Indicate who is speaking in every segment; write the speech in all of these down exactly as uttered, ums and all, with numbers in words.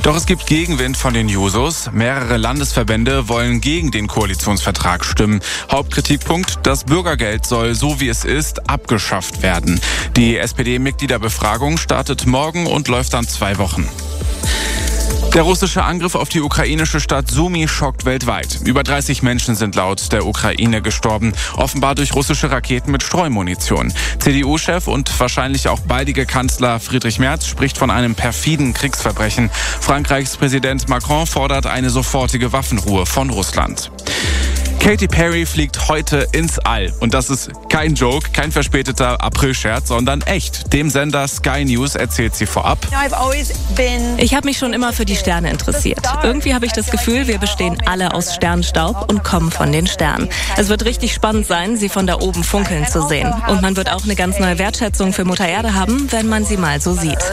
Speaker 1: Doch es gibt Gegenwind von den Jusos. Mehrere Landesverbände wollen gegen den Koalitionsvertrag stimmen. Hauptkritikpunkt: Das Bürgergeld soll, so wie es ist, abgeschafft werden. Die S P D-Mitgliederbefragung startet morgen und läuft dann zwei Wochen. Der russische Angriff auf die ukrainische Stadt Sumy schockt weltweit. Über dreißig Menschen sind laut der Ukraine gestorben, offenbar durch russische Raketen mit Streumunition. C D U-Chef und wahrscheinlich auch baldige Kanzler Friedrich Merz spricht von einem perfiden Kriegsverbrechen. Frankreichs Präsident Macron fordert eine sofortige Waffenruhe von Russland. Katy Perry fliegt heute ins All. Und das ist kein Joke, kein verspäteter Aprilscherz, sondern echt. Dem Sender Sky News erzählt sie vorab:
Speaker 2: Ich habe mich schon immer für die Sterne interessiert. Irgendwie habe ich das Gefühl, wir bestehen alle aus Sternstaub und kommen von den Sternen. Es wird richtig spannend sein, sie von da oben funkeln zu sehen. Und man wird auch eine ganz neue Wertschätzung für Mutter Erde haben, wenn man sie mal so sieht.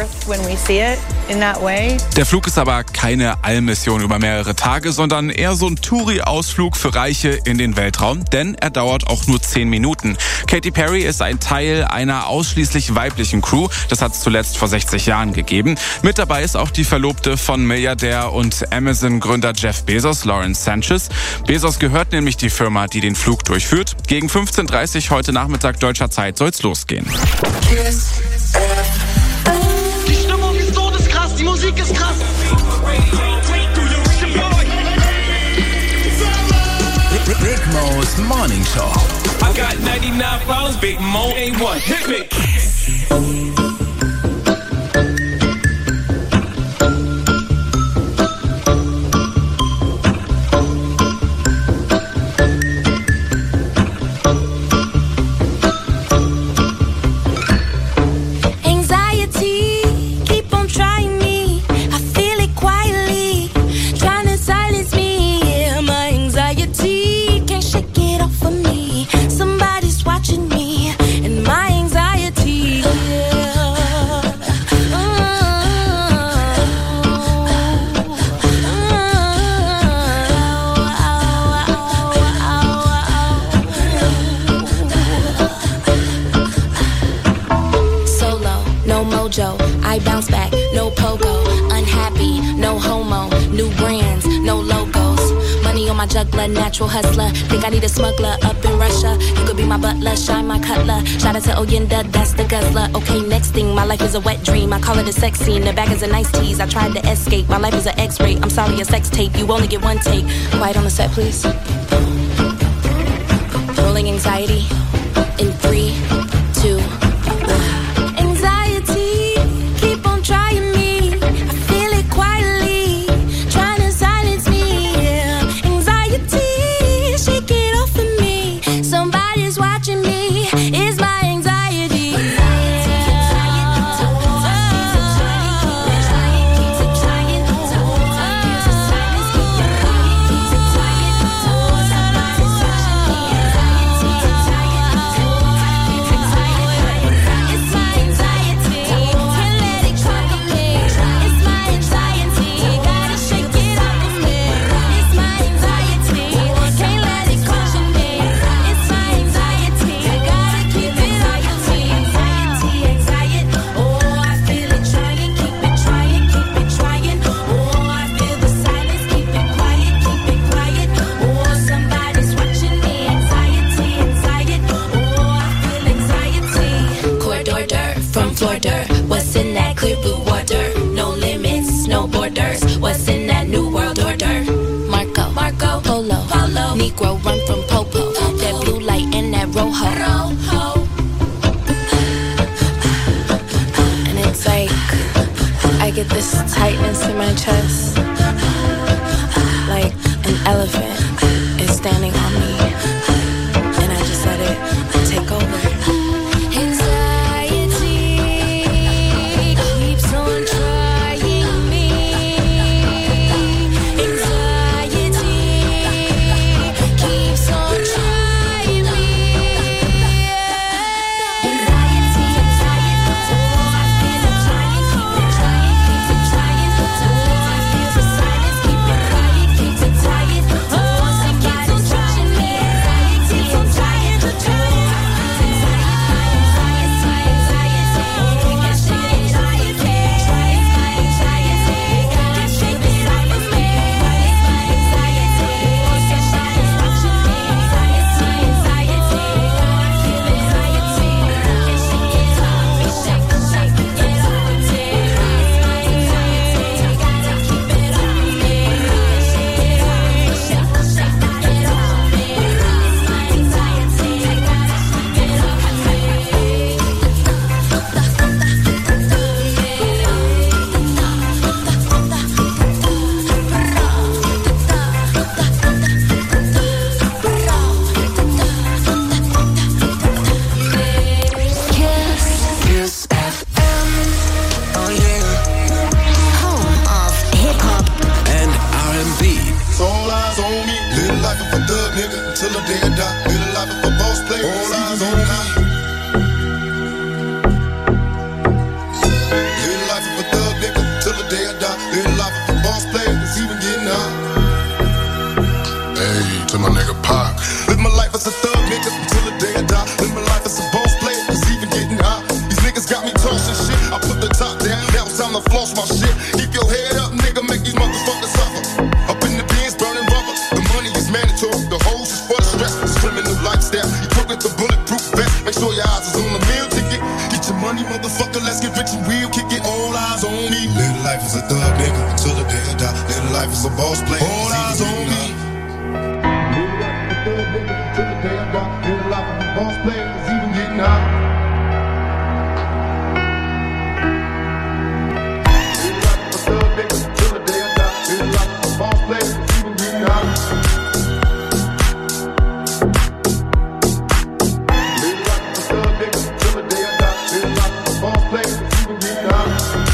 Speaker 1: Der Flug ist aber keine Allmission über mehrere Tage, sondern eher so ein Touri-Ausflug für Reiche in den Weltraum, denn er dauert auch nur zehn Minuten. Katy Perry ist ein Teil einer ausschließlich weiblichen Crew. Das hat es zuletzt vor sechzig Jahren gegeben. Mit dabei ist auch die Verlobte von Milliardär und Amazon-Gründer Jeff Bezos, Lawrence Sanchez. Bezos gehört nämlich die Firma, die den Flug durchführt. Gegen fünfzehn Uhr dreißig heute Nachmittag deutscher Zeit soll's losgehen.
Speaker 3: Die Stimmung ist todeskrass, die Musik ist krass.
Speaker 4: Big Mo's Morning Show.
Speaker 5: I got ninety-nine problems, Big Mo ain't one. Hit me.
Speaker 6: I bounce back, no pogo, unhappy, no homo, new brands, no logos, money on my juggler, natural hustler, think I need a smuggler up in Russia, you could be my butler, shine my cutler, shout out to Oyenda, that's the guzzler, okay next thing, my life is a wet dream, I call it a sex scene, the bag is a nice tease, I tried to escape, my life is an x-ray, I'm sorry a sex tape, you only get one take, quiet on the set please, rolling anxiety, in three, two, what's in that clear blue water? No limits, no borders. What's in that new world order? Marco, Marco, Polo, Polo, Negro run from Popo. That blue light and that rojo. And it's like I get this tightness in my chest, like an elephant is standing on me, and I just let it take over.
Speaker 7: a boss player that's even getting high. Hey, to my nigga Pac. Live my life as a thug nigga until the day I die. Live my life as a boss player that's even getting high. These niggas got me tossing shit. I put the top down, now it's time to floss my shit. Keep your head up, nigga, make these motherfuckers suffer. Up in the bins, burning rubber. The money is mandatory, the hoes is for the stress. It's criminal lifestyle. You put with the bulletproof vest. Make sure your eyes is on the meal ticket. Get your money, motherfucker, let's get rich and real. Kick it, all eyes on me. Live life as a thug nigga until the day I die. Live life as a boss player. All eyes on me. Live life as a thug nigga until the day I die. Live life as a boss player that's even getting high. Live life as a thug nigga until the day I die. Live life as a boss player that's even getting high. Live life as a thug nigga until the day I die. Live life as a boss player that's even getting high.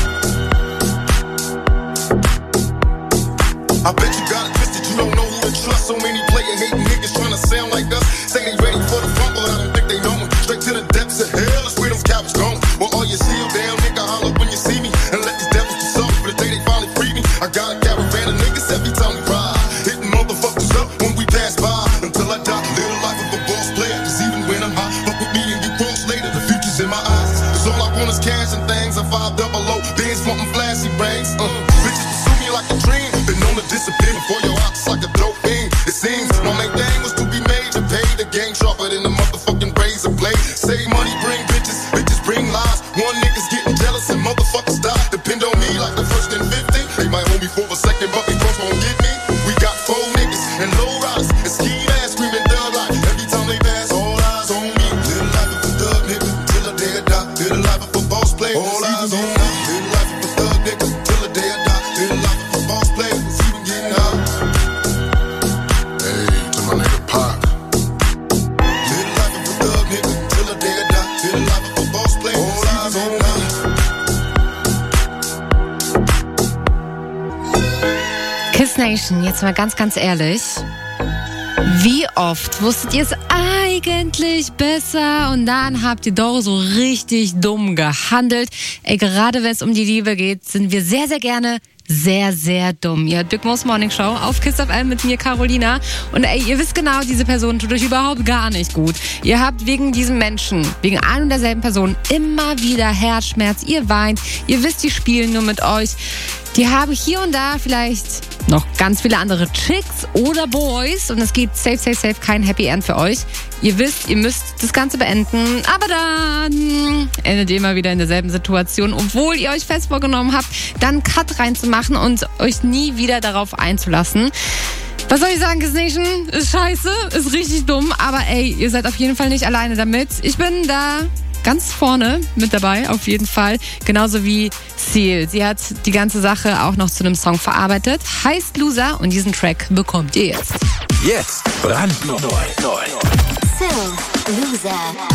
Speaker 7: I bet you got it twisted, you don't know who to trust. So many player hating niggas trying to sound like us. Say they ready for the front, but I don't think they know me. Straight to the depths of hell, that's where those cowards going. Well, all you seal down, nigga, holler when you see me. And let these devils be sorry for the day they finally free me. I got a caravan of niggas every time we ride. Hitting motherfuckers up when we pass by. Until I die, live the life of a boss player. Cause even when I'm high, fuck with me and get cross later. The future's in my eyes. Cause all I want is cash and things. I five double O, Benz wanting flashy rings. Uh, bitches pursue me like a dream. Been known to disappear before your eyes like a dope thing. It seems my main thing was to be made to pay the game sharper than the motherfucking razor blade. Save money, bring bitches, bitches bring lies. One nigga's getting jealous and motherfuckers die. Depend on me like the first and fifty. They might hold me for a second, but they first won't get me. We got four niggas and low riders and ski ass screaming thug life. Every time they pass, all eyes on me. Live the life of a thug nigga till the day I die. Live the life of a boss player. All eyes on me. Live the life of a thug nigga till the day I die. Live the life of a boss player. It's even getting high. Hey, to my nigga Pac. Live the life of a thug nigga till the day I die. Live the life of a boss player. All eyes on me.
Speaker 8: Kiss Nation, jetzt mal ganz, ganz ehrlich. Wie oft wusstet ihr es eigentlich besser und dann habt ihr doch so richtig dumm gehandelt? Ey, gerade wenn es um die Liebe geht, sind wir sehr, sehr gerne sehr, sehr dumm. Ihr hört Big Mo's Morning Show auf Kiss F M mit mir, Carolina. Und ey, ihr wisst genau, diese Person tut euch überhaupt gar nicht gut. Ihr habt wegen diesem Menschen, wegen ein und derselben Person immer wieder Herzschmerz. Ihr weint, ihr wisst, die spielen nur mit euch. Die haben hier und da vielleicht noch ganz viele andere Chicks oder Boys und es gibt safe, safe, safe kein Happy End für euch. Ihr wisst, ihr müsst das Ganze beenden, aber dann endet ihr immer wieder in derselben Situation, obwohl ihr euch fest vorgenommen habt, dann einen Cut reinzumachen und euch nie wieder darauf einzulassen. Was soll ich sagen, Kiss Nation? Ist scheiße, ist richtig dumm, aber ey, ihr seid auf jeden Fall nicht alleine damit. Ich bin da ganz vorne mit dabei, auf jeden Fall. Genauso wie Seal. Sie hat die ganze Sache auch noch zu einem Song verarbeitet. Heißt Loser und diesen Track bekommt ihr jetzt.
Speaker 4: Jetzt brandneu. Neu.
Speaker 6: Seal, Loser.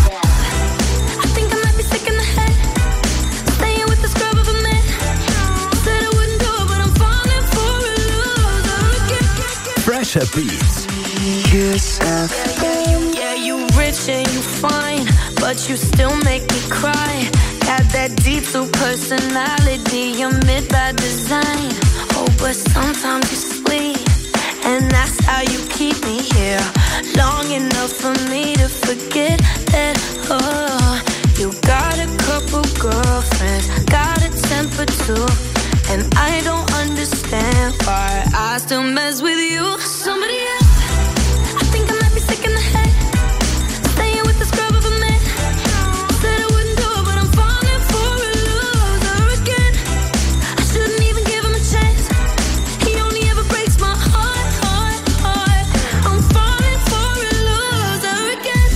Speaker 6: I think I might be sick in the head. Staying with the scrub of a man. Said I wouldn't do it, but I'm falling for a loser.
Speaker 4: Fresher Beats.
Speaker 9: Kiss F M. Yeah, you rich and you fine, but you still make me cry. Got that D two personality, you're mid by design. Oh, but sometimes you sleep, and that's how you keep me here. Long enough for me to forget that, oh, you got a couple girlfriends, got a temper too, and I don't understand why I still mess with you. Somebody else. I think I might be sick in the head. Staying with the scrub of a man. Said I wouldn't do it, but I'm falling for a loser again. I shouldn't even give him a chance. He only ever breaks my heart, heart, heart. I'm falling for a loser again.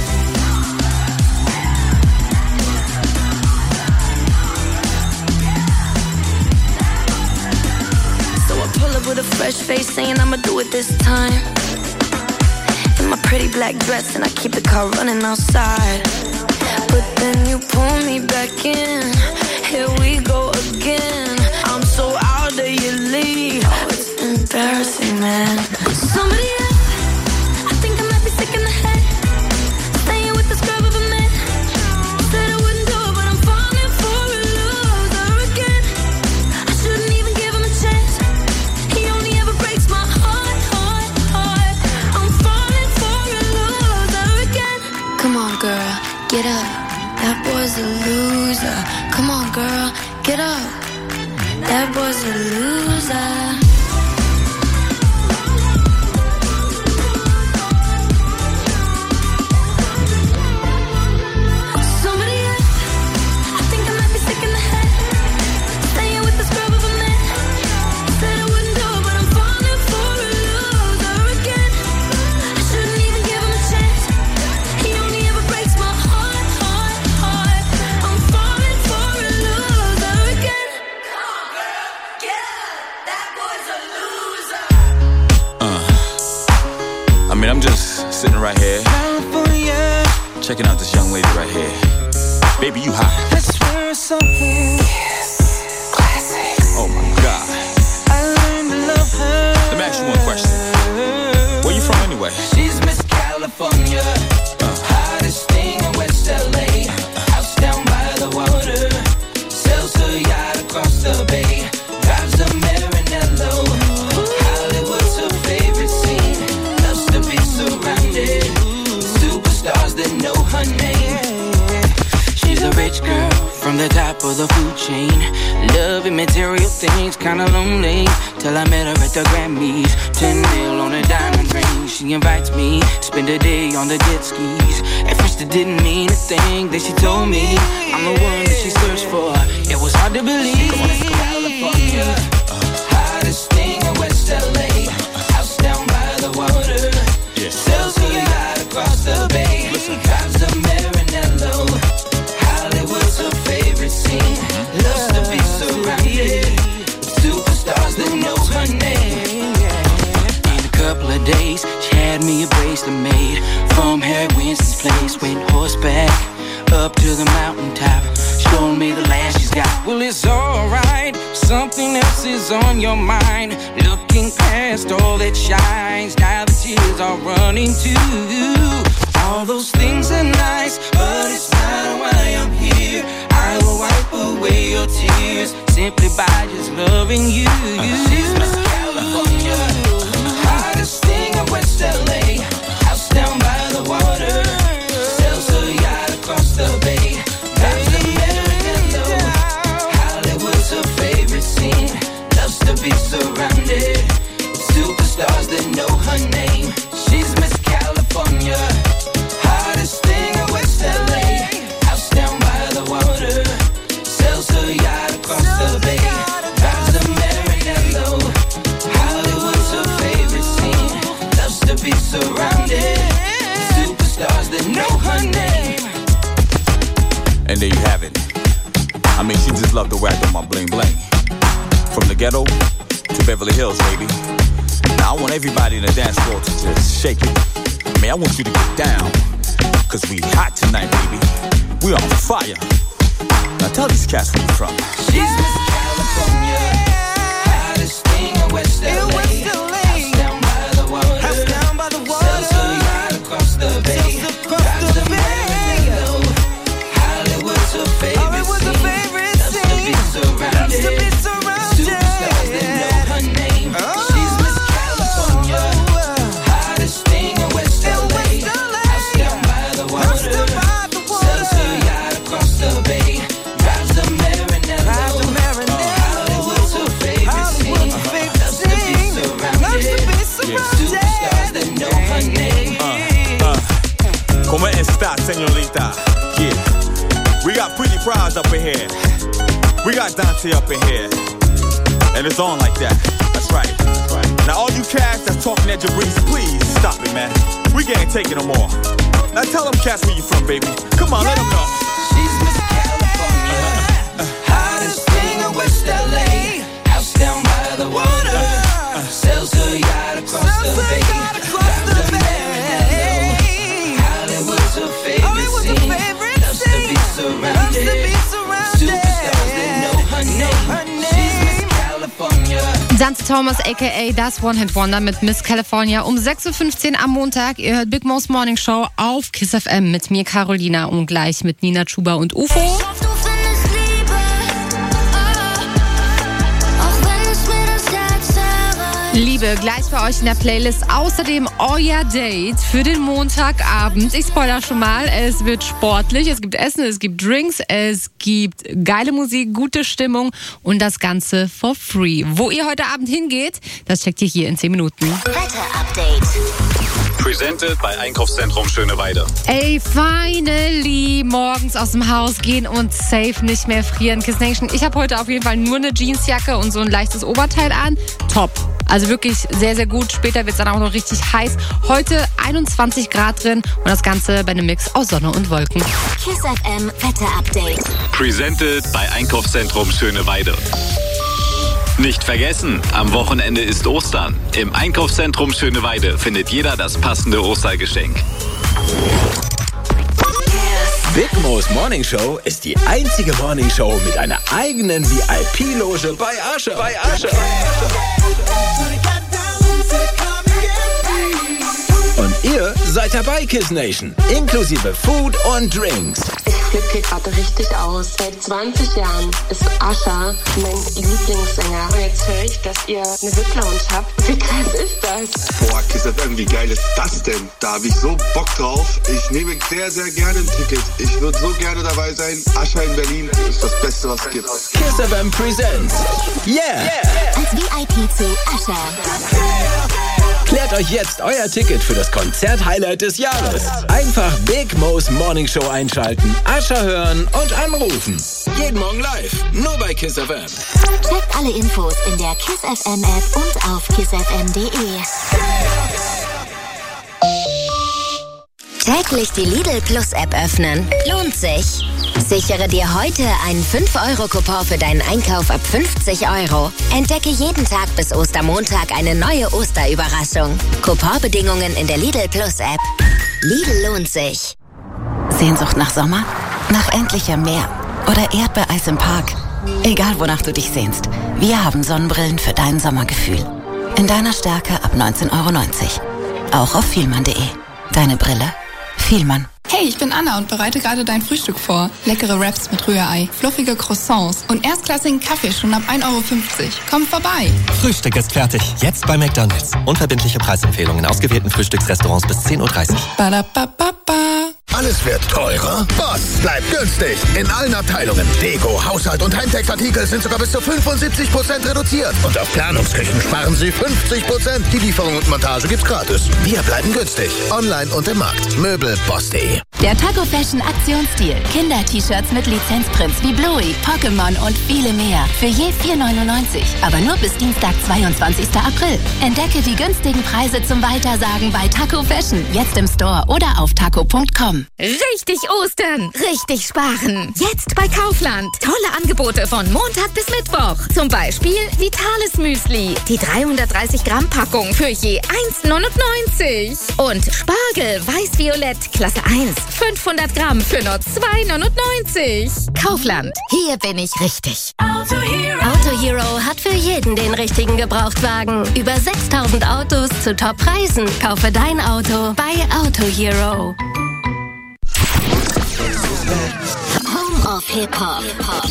Speaker 9: So I pull up with a fresh face, saying I'ma do it this time. In my pretty black dress, and I keep the car running outside. But then you pull me back in. Here we go again. I'm so out of your league. Oh, it's embarrassing, man. Somebody else. I think I might be sick in the head. Staying with the scrub of a man. Said I wouldn't do it, but I'm falling for a loser again. I shouldn't even give him a chance. Get up, that boy's a loser.
Speaker 10: I'm just sitting right here, checking out this young lady right here. Baby, you hot.
Speaker 11: I swear something.
Speaker 10: Yes. Classic. Oh my God.
Speaker 11: I learned to love her.
Speaker 10: Let me ask you one question. Where you from anyway?
Speaker 11: She's Miss California, uh. hottest thing in West L A. House down by the water, sells her yacht across the bay, drives a Maranello. Hollywood's her favorite scene. To be surrounded with superstars that know her name. She's a rich girl from the top of the food chain, loving material things, kinda lonely, till I met her at the Grammys. Ten mil on a diamond ring. She invites me, spend a day on the jet skis. At first it didn't mean a thing, then she told me I'm the one that she searched for. It was hard to believe. California, hottest thing in West L A. House down by the water, yeah. Sells her yacht across the bay, drives a Maranello. Hollywood's her favorite scene, loves to be surrounded with superstars that know her name. In a couple of days, she had me a bracelet made from Harry Winston's place. Went horseback up to the mountaintop, showing me the land she's got. Well, it's alright, something else is on your mind. Looking past all that shines, now the tears are running too. All those things are nice, but it's not why I'm here. I will wipe away your tears simply by just loving you. She's Miss California, hottest thing in West L A. House down by the water, sells her yacht across the bay, drives a Maranello. Hollywood's her favorite scene, loves to be surrounded with superstars that know her name. She's Miss California, hottest thing in West L A. House down by the water, sells her yacht across the bay, drives a Maranello. Hollywood's her favorite scene, loves to be surrounded with superstars that know her name.
Speaker 10: And there you have it. I mean, she just loved the way I do my bling bling. From the ghetto to Beverly Hills, baby. Now I want everybody in the dance floor to just shake it. I mean, I want you to get down, cause we hot tonight, baby. We on fire. Now tell these cats where you from.
Speaker 11: She's Miss California, hottest thing in West L A. House down by the water, house down by the water. Sells her yacht across the bay, drives a Maranello. Hollywood's her favorite scene, loves to be surrounded, superstars that know her name. She's Miss California, hottest thing in West L A. House down by the water, sells her yacht across the bay, drives a Maranello. Hollywood's her favorite scene, loves to be surrounded with superstars that know her name.
Speaker 10: Uh, uh, Como esta, señorita? Yeah, we got Pretty Prize up in here. We got Dante up in here. And it's on like that. That's right. That's right. Now all you cats that's talking at Jabrice, please stop it, man. We can't take it no more. Now tell them cats where you from, baby. Come on, yeah. Let them know.
Speaker 11: She's Miss California, uh, uh, hottest thing in West L A. House down by the water, uh, sells her yacht across the bay, drives a Maranello. Hollywood's her favorite scene, loves to be surrounded with superstars that know her name. She's Miss California.
Speaker 8: Dante Thomas aka das One-Hit-Wonder mit Miss California um sechs Uhr fünfzehn am Montag. Ihr hört Big Mo's Morning Show auf Kiss F M mit mir Carolina und gleich mit Nina Chuba und U F O. Liebe, gleich bei euch in der Playlist. Außerdem euer Date für den Montagabend. Ich spoiler schon mal, es wird sportlich, es gibt Essen, es gibt Drinks, es gibt geile Musik, gute Stimmung und das Ganze for free. Wo ihr heute Abend hingeht, das checkt ihr hier in zehn Minuten.
Speaker 12: Wetter-Update. Presented bei Einkaufszentrum Schöneweide.
Speaker 8: Ey, finally, morgens aus dem Haus gehen und safe nicht mehr frieren. Kiss Nation, ich habe heute auf jeden Fall nur eine Jeansjacke und so ein leichtes Oberteil an. Top. Also wirklich sehr, sehr gut. Später wird es dann auch noch richtig heiß. Heute einundzwanzig Grad drin und das Ganze bei einem Mix aus Sonne und Wolken.
Speaker 12: Kiss F M Wetter-Update. Presented bei Einkaufszentrum Schöneweide. Nicht vergessen, am Wochenende ist Ostern. Im Einkaufszentrum Schöneweide findet jeder das passende Ostergeschenk.
Speaker 4: Big Mo's Morning Show ist die einzige Morning Show mit einer eigenen V I P-Loge bei Usher. Bei Usher. Und ihr seid dabei, Kiss Nation. Inklusive Food und Drinks.
Speaker 13: Ich flippe hier gerade richtig aus. Seit zwanzig Jahren ist Usher mein Lieblingssänger. Und jetzt höre ich, dass ihr eine V I P-Lounge habt. Wie krass ist das?
Speaker 14: Boah, Kiss F M, wie geil ist das denn? Da habe ich so Bock drauf. Ich nehme sehr, sehr gerne ein Ticket. Ich würde so gerne dabei sein. Usher in Berlin ist das Beste, was es gibt.
Speaker 4: Kiss F M Presents. Yeah! yeah.
Speaker 12: Als V I P zu Usher.
Speaker 4: Klärt euch jetzt euer Ticket für das Konzert-Highlight des Jahres. Einfach Big Mo's Morning Show einschalten, Usher hören und anrufen. Jeden Morgen live, nur bei Kiss F M.
Speaker 12: Checkt alle Infos in der Kiss F M App und auf kiss f m punkt d e. Täglich die Lidl Plus App öffnen. Lohnt sich. Sichere dir heute einen fünf Euro Coupon für deinen Einkauf ab fünfzig Euro. Entdecke jeden Tag bis Ostermontag eine neue Osterüberraschung. Couponbedingungen in der Lidl Plus App. Lidl lohnt sich.
Speaker 15: Sehnsucht nach Sommer? Nach endlichem Meer? Oder Erdbeereis im Park? Egal wonach du dich sehnst, wir haben Sonnenbrillen für dein Sommergefühl. In deiner Stärke ab neunzehn Euro neunzig. Auch auf vielmann punkt de. Deine Brille? Vielmann.
Speaker 16: Hey, ich bin Anna und bereite gerade dein Frühstück vor. Leckere Wraps mit Rührei, fluffige Croissants und erstklassigen Kaffee schon ab ein Euro fünfzig. Komm vorbei.
Speaker 17: Frühstück ist fertig. Jetzt bei McDonald's. Unverbindliche Preisempfehlungen in ausgewählten Frühstücksrestaurants bis zehn Uhr dreißig.
Speaker 16: Ba-da-ba-ba-ba.
Speaker 18: Alles wird teurer? Boss bleibt günstig. In allen Abteilungen. Deko, Haushalt und Heimtextartikel sind sogar bis zu fünfundsiebzig Prozent reduziert. Und auf Planungsküchen sparen Sie fünfzig Prozent. Die Lieferung und Montage gibt's gratis. Wir bleiben günstig. Online und im Markt. Möbel boss punkt de.
Speaker 19: Der Taco Fashion Aktionsdeal. Kinder-T-Shirts mit Lizenzprints wie Bluey, Pokémon und viele mehr. Für je vier neunundneunzig. Aber nur bis Dienstag, zweiundzwanzigsten April. Entdecke die günstigen Preise zum Weitersagen bei Taco Fashion. Jetzt im Store oder auf taco punkt com.
Speaker 20: Richtig Ostern, richtig sparen. Jetzt bei Kaufland. Tolle Angebote von Montag bis Mittwoch. Zum Beispiel Vitales Müsli. Die dreihundertdreißig Gramm Packung für je eins neunundneunzig. Und Spargel weiß-violett Klasse eins. fünfhundert Gramm für nur zwei neunundneunzig. Kaufland. Hier bin ich richtig.
Speaker 6: Auto Hero. Auto Hero hat für jeden den richtigen Gebrauchtwagen. Über sechstausend Autos zu Top-Preisen. Kaufe dein Auto bei Auto Hero.
Speaker 12: Home of Hip Hop.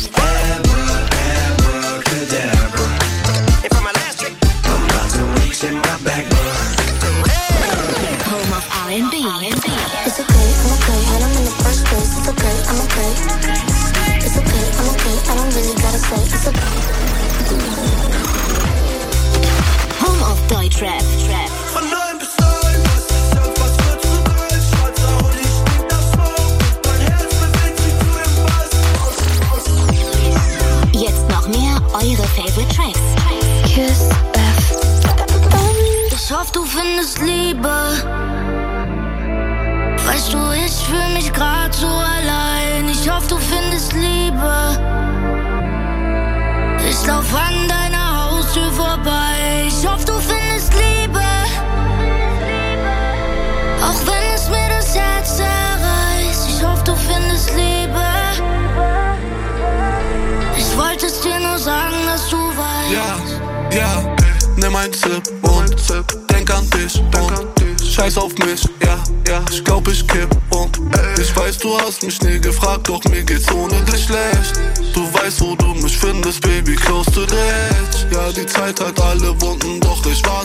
Speaker 12: Home of R and B.
Speaker 13: It's okay, I'm okay, and I'm in the first place. It's okay, I'm okay. It's okay, I'm okay, I don't really gotta say it's okay.
Speaker 12: Home of Deutschrap. Trap.
Speaker 11: Von neun bis neun, was ist das, was wird zu geil? Schwarzer Hoodie springt das Vor. Mein Herz bewegt sich zu dem Bass.
Speaker 12: Jetzt noch mehr eure Favorite Tracks.
Speaker 13: Kiss F M.
Speaker 21: Ich hoffe, du findest Liebe. Weißt du, ich fühl mich grad so allein. Ich hoffe, du findest Liebe. Ich lauf an deiner Haustür vorbei. Ich hoffe, du findest Liebe. Auch wenn es mir das Herz zerreißt. Ich hoffe, du findest Liebe. Ich wollte es dir nur sagen, dass du weißt.
Speaker 22: Ja, ja, nimm ein Sip und Sip. Denk an dich und scheiß auf mich, ja, ja. Ich glaub, ich kipp und ich weiß, du hast mich nie gefragt, doch mir geht's ohne dich schlecht. Du weißt, wo du mich findest, Baby, close to the edge. Ja, die Zeit hat alle Wunden, doch ich war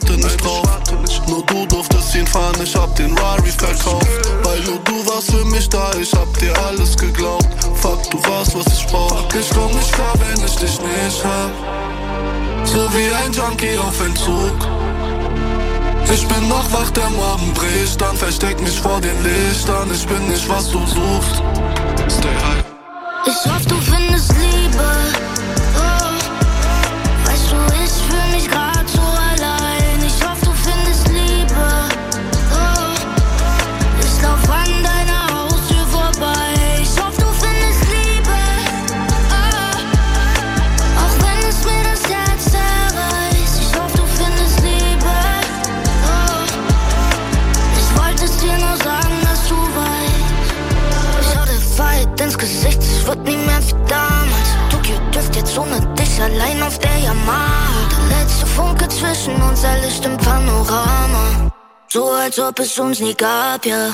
Speaker 22: hab den Rari verkauft. Weil nur du warst für mich da, ich hab dir alles geglaubt. Fuck, du warst, was ich brauch. Ich komm nicht klar, wenn ich dich nicht hab. So wie ein Junkie auf Entzug. Ich bin noch wach, der Morgen bricht, dann versteck mich vor den Lichtern. Ich bin nicht, was du suchst. Stay high.
Speaker 21: Ich hoffe, du findest Liebe. Oh. Weißt du, ich fühl mich grad so allein. Ich hoffe, du findest Liebe. Oh. Ich lauf an deiner Haustür vorbei. Ich hoffe, du findest Liebe. Oh. Auch wenn es mir das Herz zerreißt. Ich hoffe, du findest Liebe. Oh. Ich wollte es dir nur sagen, dass du weißt. Schau dir Fight ins Gesicht, es wird nie mehr wie damals. Tokio Drift jetzt ohne dich allein auf der Yamaha. Der letzte Funke zwischen uns, ein Licht im Panorama. So als ob es uns nie gab, ja.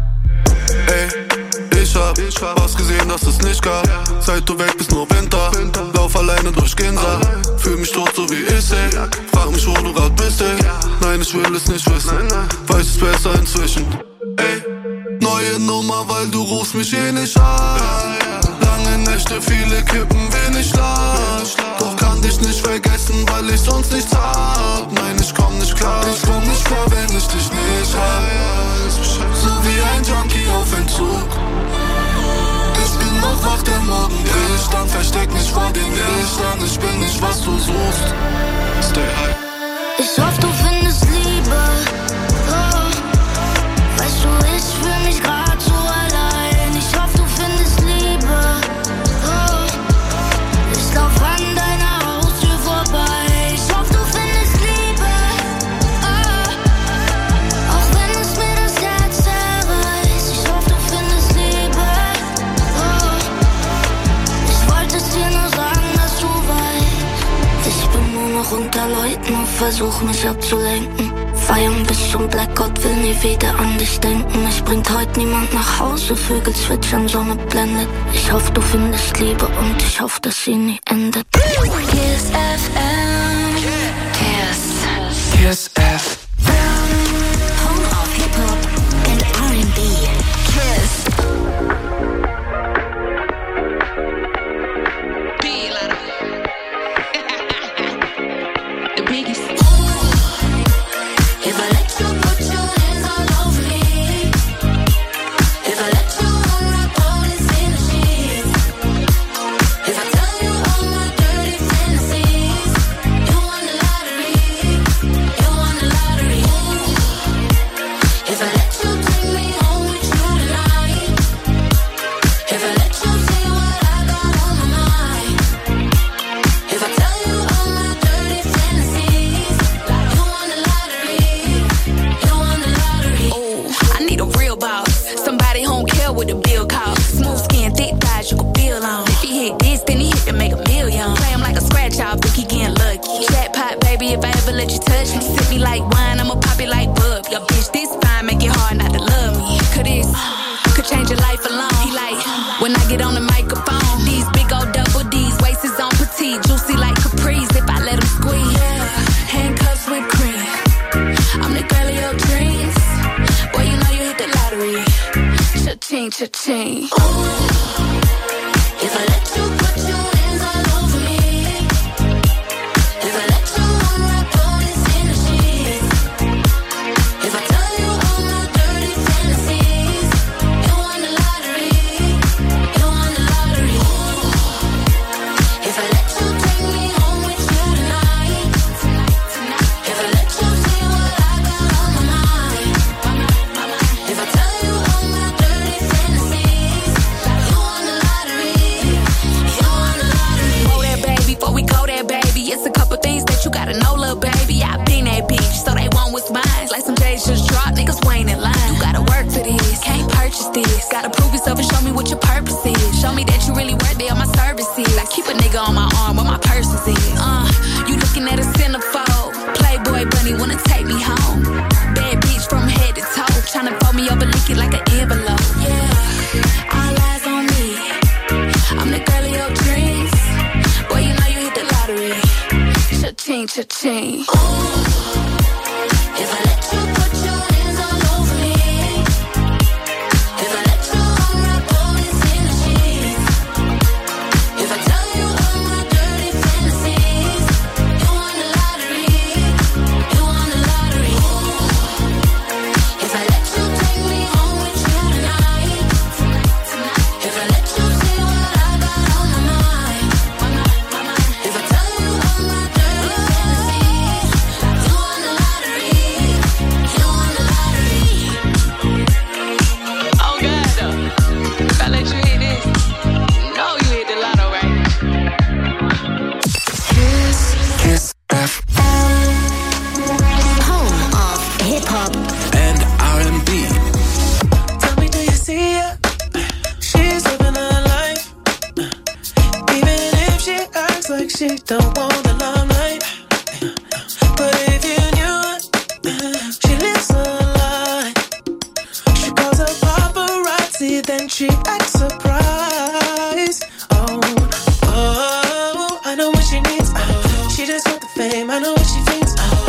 Speaker 22: Ey, ich hab, ich hab was gesehen, das es nicht gab. Seit du weg bist, nur Winter. Lauf alleine durch Ginza. Fühl mich tot, so wie ich, ey. Frag mich, wo du grad bist, ey. Nein, ich will es nicht wissen. Weiß es besser inzwischen. Ey, neue Nummer, weil du rufst mich eh nicht an. Lange Nächte, viele Kippen, wenig Schlaf. Doch kann dich nicht vergessen, weil ich sonst nichts hab. Nein, ich komm nicht klar. Ich komm nicht klar, wenn ich dich nicht hab. So wie ein Junkie auf Entzug. Ich bin noch wach, der Morgen bricht, dann versteck mich vor den Lichtern. Ich bin nicht, was du suchst. Stay high.
Speaker 21: Ich hoffe, du findest Liebe. Oh. Weißt du, ich fühl mich grad so allein. Ich hoffe, du findest Liebe. Oh. Ich lauf an deiner Haustür vorbei. Ich hoffe, du findest Liebe. Oh. Auch wenn es mir das Herz zerreißt. Ich hoffe, du findest Liebe. Oh. Ich wollte es dir nur sagen, dass du weißt. Ich bin nur noch unter Leuten und versuch mich abzulenken. Feiern bis zum Blackout, will nie wieder an dich denken. Es bringt heute niemand nach Hause, Vögel zwitschern, Sonne blendet. Ich hoffe, du findest Liebe und ich hoffe, dass sie nie endet.
Speaker 9: Kiss F M. Kiss.
Speaker 11: Kiss F
Speaker 9: M. Home of Hip-Hop and R and B. Kiss.
Speaker 11: The biggest.
Speaker 9: If I let you put your hands all over me, if I let you unwrap all this in the sheets, if I tell you all my dirty fantasies, you won the lottery, you won the lottery. If I let you take me home with you tonight, if I let you see what I got on my mind, if I tell you all my dirty fantasies, you won the lottery.
Speaker 6: I need a real boss, somebody home care with a bill cost. Smooth skin, thick thighs, you can feel on. If he hit this, then he hit to make a million. Play him like a scratch off, think he getting lucky. Jackpot, baby, if I ever let you touch me. Sip me like wine, I'ma pop it like bub. Your bitch this fine, make it hard not to love me. Could this, could change your life alone. He like, when I get on the microphone. These big old double D's, waist is on petite. Juicy like Capri's, if I let him squeeze. Yeah, handcuffs with cream. I'm the girl of your dreams. Boy, you know you hit the lottery. Cha-ching, cha-ching.
Speaker 9: If I let you put your hands all over me, if I let you unwrap all this in the sheets, if I tell you all my dirty fantasies, you won the lottery, you won the lottery. If I let you take me home with you tonight, if I let you see what I got on my mind, if I tell you all my dirty fantasies, you won the lottery, you won the lottery.
Speaker 6: Whoa there, baby, before we go there, baby. It's a couple things that you gotta know, little baby. I been that bitch, so they want what's mine. Like some J's just dropped, niggas waiting in line. You gotta work for this, can't purchase this. Gotta prove yourself and show me what your purpose is. Show me that you really worthy of my services. I keep a nigga on my arm where my purse is. Uh, you looking at a centerfold. Playboy bunny wanna take me home. Bad bitch from head to toe. Tryna fold me over, lick it like an envelope. Yeah, all eyes on me. I'm the girl of your dreams. Boy, you know you hit the lottery. Cha-ching, cha-ching.
Speaker 9: If I let you put your hands all over me,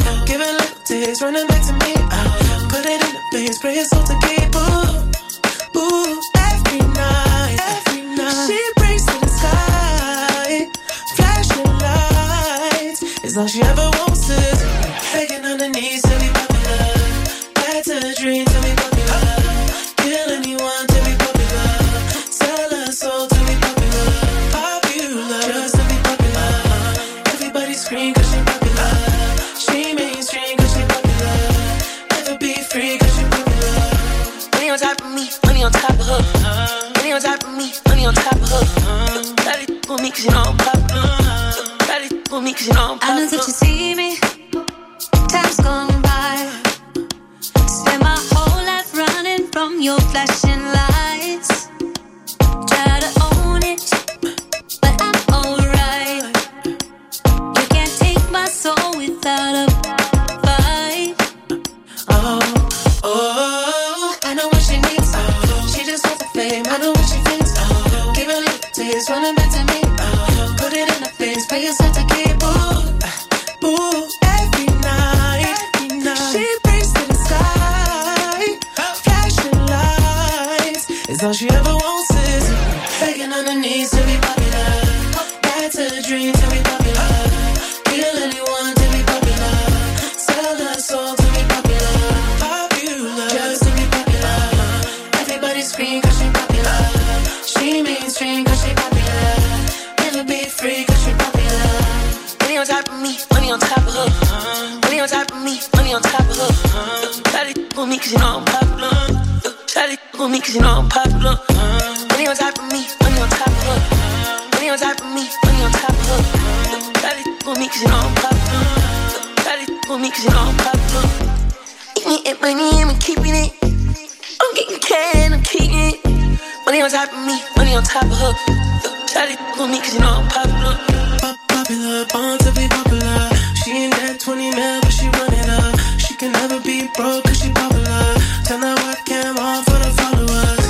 Speaker 1: Giving little days, running back to me. Uh, put it in the veins, pray it's all to keep. Ooh, ooh, every night, every night. She prays to the sky, flashing lights. It's all she ever wants is begging on her knees to be popular. That's a dream to be popular. Kill anyone to be popular. Sell her soul to be popular. Popular, just to be popular. Everybody scream cause she popular. She mainstream cause she popular. Never be free cause she popular. Money on top of me, money on top of her. Money on top of me, money on top of her. Daddy with me cause you know I'm popular. Daddy with me cause you know I'm popular.
Speaker 9: I know that you see me. Time's gone by. Spend my whole life running from your flashing lights. Try to own it, but I'm alright. You can't take my soul without a fight.
Speaker 1: Oh, oh, I know what she needs. Oh, she just wants the fame. I know what she thinks. Oh, give her little taste, running back to me. Oh, put it in her face, pay yourself to keep. Ooh, ooh, every night, every night. She prays to the sky, flashing lights. It's all she ever wants is begging on her knees to be popular. That's a dream to be popular. Kill anyone to be popular. Sell her soul to be popular. Popular, just to be popular. Everybody scream cause she popular. She mainstream cause she popular. Never be free cause she popular. Money on top of me, money on top of her. Money on top of me, money on top of her. Shawty with me cause you know I'm popular. Shawty with me cause you know I'm popular. Money on top of me, money on top of her. Money on top of me, money on top of her. Shawty with me cause you know I'm popular. Shawty with me cause you know I'm popular. Eating it, money, I'm keeping it. I'm getting cash, I'm keeping it. Money on top of me, money on top of her. Shawty with me cause you know I'm popular. Popular, born to be popular. She ain't that twenty mil, but she run it up. She can never be broke cause she popular. Turn that webcam on for the followers.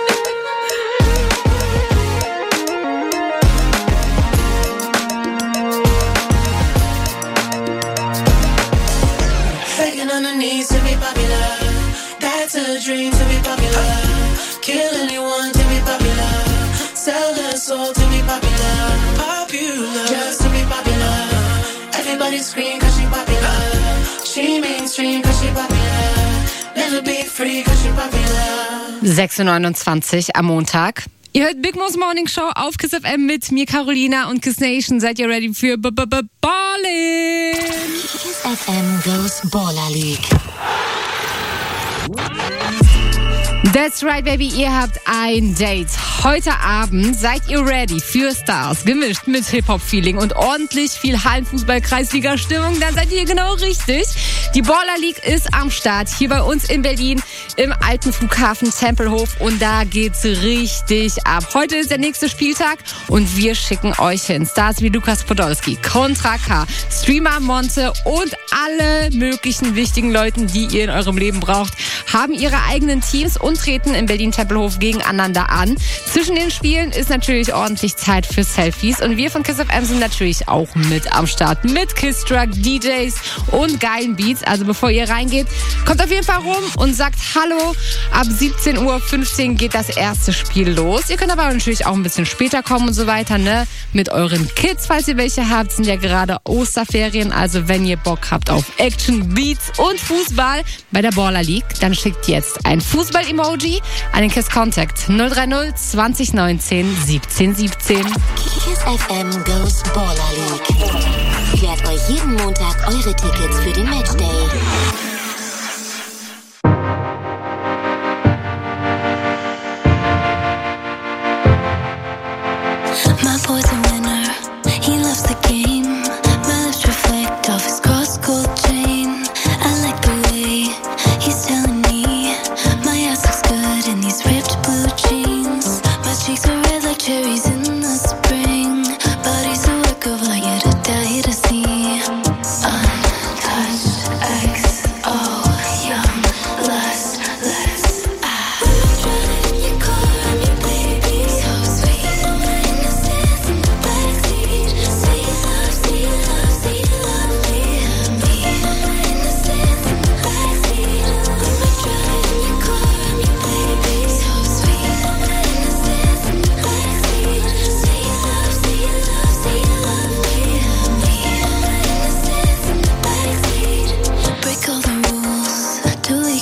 Speaker 1: Begging on her knees to be popular. That's a dream to be popular. Kill anyone to be popular. Sell her soul to be popular. Popular, just to be popular. Everybody scream cause she popular. She mainstream cause she popular. Never be free cause she popular.
Speaker 8: sechs Uhr neunundzwanzig am Montag. Ihr hört Big Mo's Morning Show auf Kiss F M mit mir, Carolina und Kiss Nation. Seid ihr ready für B-B-B-Ballin?
Speaker 12: Kiss F M goes Baller League.
Speaker 8: That's right, baby, ihr habt ein Date. Heute Abend seid ihr ready für Stars, gemischt mit Hip-Hop-Feeling und ordentlich viel Hallenfußball-Kreisliga-Stimmung. Dann seid ihr genau richtig. Die Baller League ist am Start, hier bei uns in Berlin im alten Flughafen Tempelhof und da geht's richtig ab. Heute ist der nächste Spieltag und wir schicken euch hin. Stars wie Lukas Podolski, Contra K, Streamer Monte und alle möglichen wichtigen Leuten, die ihr in eurem Leben braucht, haben ihre eigenen Teams und treten in Berlin-Tempelhof gegeneinander an. Zwischen den Spielen ist natürlich ordentlich Zeit für Selfies und wir von Kiss F M sind natürlich auch mit am Start. Mit Kiss Truck, D Js und geilen Beats. Also bevor ihr reingeht, kommt auf jeden Fall rum und sagt Hallo. Ab siebzehn Uhr fünfzehn geht das erste Spiel los. Ihr könnt aber natürlich auch ein bisschen später kommen und so weiter, ne? Mit euren Kids, falls ihr welche habt, sind ja gerade Osterferien. Also wenn ihr Bock habt auf Action, Beats und Fußball bei der Baller League, dann schickt jetzt ein Fußball-Emoji an den Kiss Contact null drei null zwanzig neunzehn siebzehn siebzehn.
Speaker 12: Kiss F M goes Baller League. Klärt euch jeden Montag eure Tickets für den Matchday.
Speaker 9: My boy's a winner, he loves the game. My lips reflect off his cross-gold chain. I like the way he's telling me my ass looks good in these ripped blue jeans. My cheeks are red like cherries in the spring. Body's a work of art, yet a die to see. Untouched X R.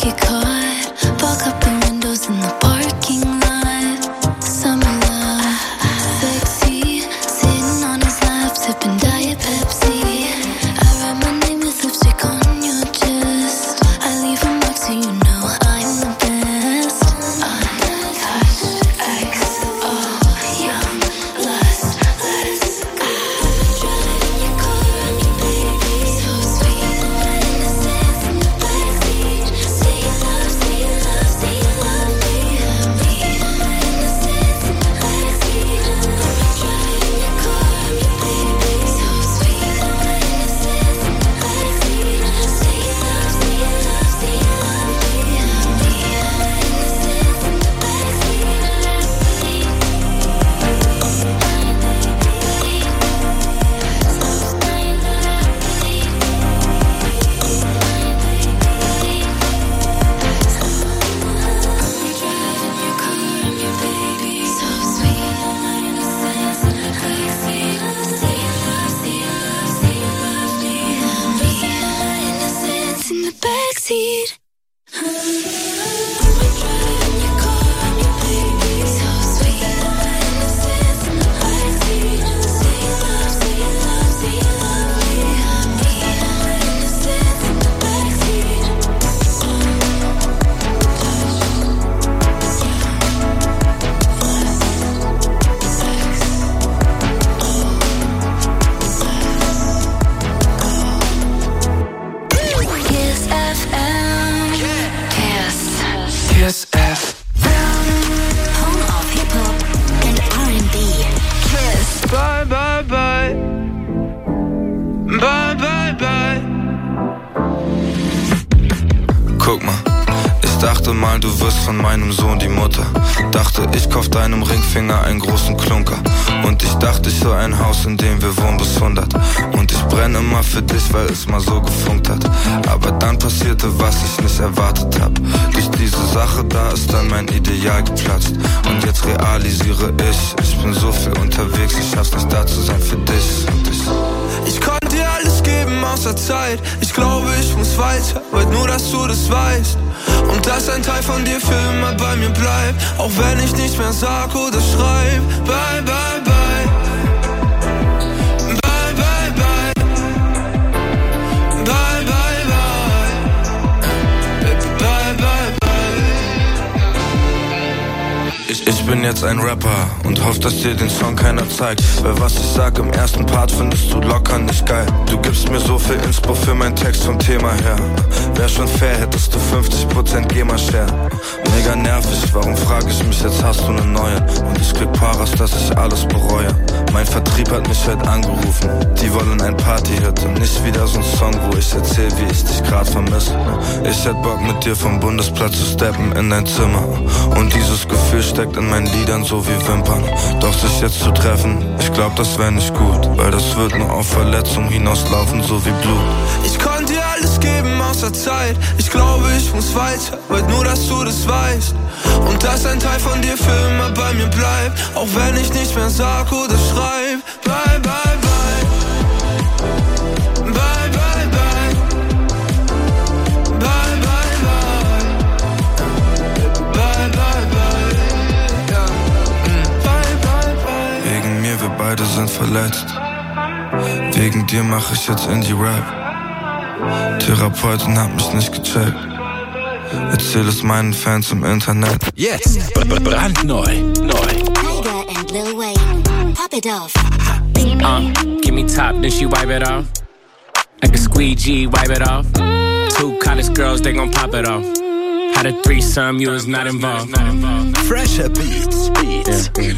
Speaker 21: get caught. Fuck up the windows in the parking lot. Summer love, sexy, sitting on his lap, sipping Diet Pepsi. I write my name with lipstick on your chest. I leave a mark so you know I'm the best. Untouched X O, young lust, let's go. Drive in your car, I'm your baby. So sweet, my innocence in the backseat. Say you love, say you love, say you love me. Me, my innocence in the backseat. Drive in your car, I'm your baby. So sweet, my innocence in the backseat. Say you love, say you love, say you love me. Me, my innocence in the in the backseat. Kiss F M. Kiss.
Speaker 11: Kiss F.
Speaker 12: Home of Hip-Hop and R and B. Kiss.
Speaker 11: Bye, bye, bye. Bye, bye, bye.
Speaker 2: Guck mal, ich dachte mal, du wirst von meinem Sohn die Mutter. Dachte, ich kauf deinem Ringfinger einen großen Klunker. Und ich dachte, ich soll ein Haus, in dem wir wohnen bis hundert. Und ich brenne immer für dich, weil es mal so gefunkt hat. Aber dann passierte, was ich nicht erwartet hab. Durch diese Sache, da ist dann mein Ideal geplatzt. Und jetzt realisiere ich, ich bin so viel unterwegs, ich schaff's nicht da zu sein für dich und dich.
Speaker 11: Ich konnte dir alles geben außer Zeit. Ich glaube, ich muss weiter, wollt nur, dass du das weißt. Und dass ein Teil von dir für immer bei mir bleibt. Auch wenn ich nicht mehr sag oder schreib. Bye, bye, bye. Bye, bye, bye. Bye, bye, bye. Bye, bye, bye.
Speaker 2: Ich, ich bin jetzt ein Rapper und hoff, dass dir den Song keiner zeigt. Weil was ich sag im ersten Part findest du locker nicht geil. Du gibst mir so viel Inspo für meinen Text vom Thema her. Wär schon fair, hättest du fünfzig Prozent GEMA-Share. Mega nervig, warum frag ich mich jetzt, hast du ne neue? Und ich krieg Paras, dass ich alles bereue. Mein Vertrieb hat mich heute angerufen, die wollen ein Partyhit und nicht wieder so ein Song, wo ich erzähl, wie ich dich grad vermisse. Ich hätt Bock mit dir vom Bundesplatz zu steppen in dein Zimmer. Und dieses Gefühl steckt in meinen Liedern so wie Wimpern. Doch sich jetzt zu treffen, ich glaub, das wär nicht gut, weil das wird nur auf Verletzung hinauslaufen, so wie Blut.
Speaker 11: Ich konnte dir alles geben außer Zeit. Ich glaube, ich muss weiter, wollt nur, dass du das weißt. Und dass ein Teil von dir für immer bei mir bleibt. Auch wenn ich nicht mehr sag oder schreib. Bye, bye, bye. Bye, bye, bye. Bye, bye, bye. Bye, bye, bye. Ja. Bye, bye, bye.
Speaker 2: Wegen mir, wir beide sind verletzt. Wegen dir mach ich jetzt Indie-Rap. Therapeutin hat mich nicht gecheckt. Erzähl es meinen Fans im Internet.
Speaker 4: Jetzt brandneu, neu.
Speaker 12: Tiger and Lil Wayne. Pop it off.
Speaker 5: Uh, give me top, then she wipe it off. Like a squeegee, wipe it off. Two college girls, they gon' pop it off. Had a threesome, you was not involved.
Speaker 4: Fresher Beats, Beats.
Speaker 5: Yeah,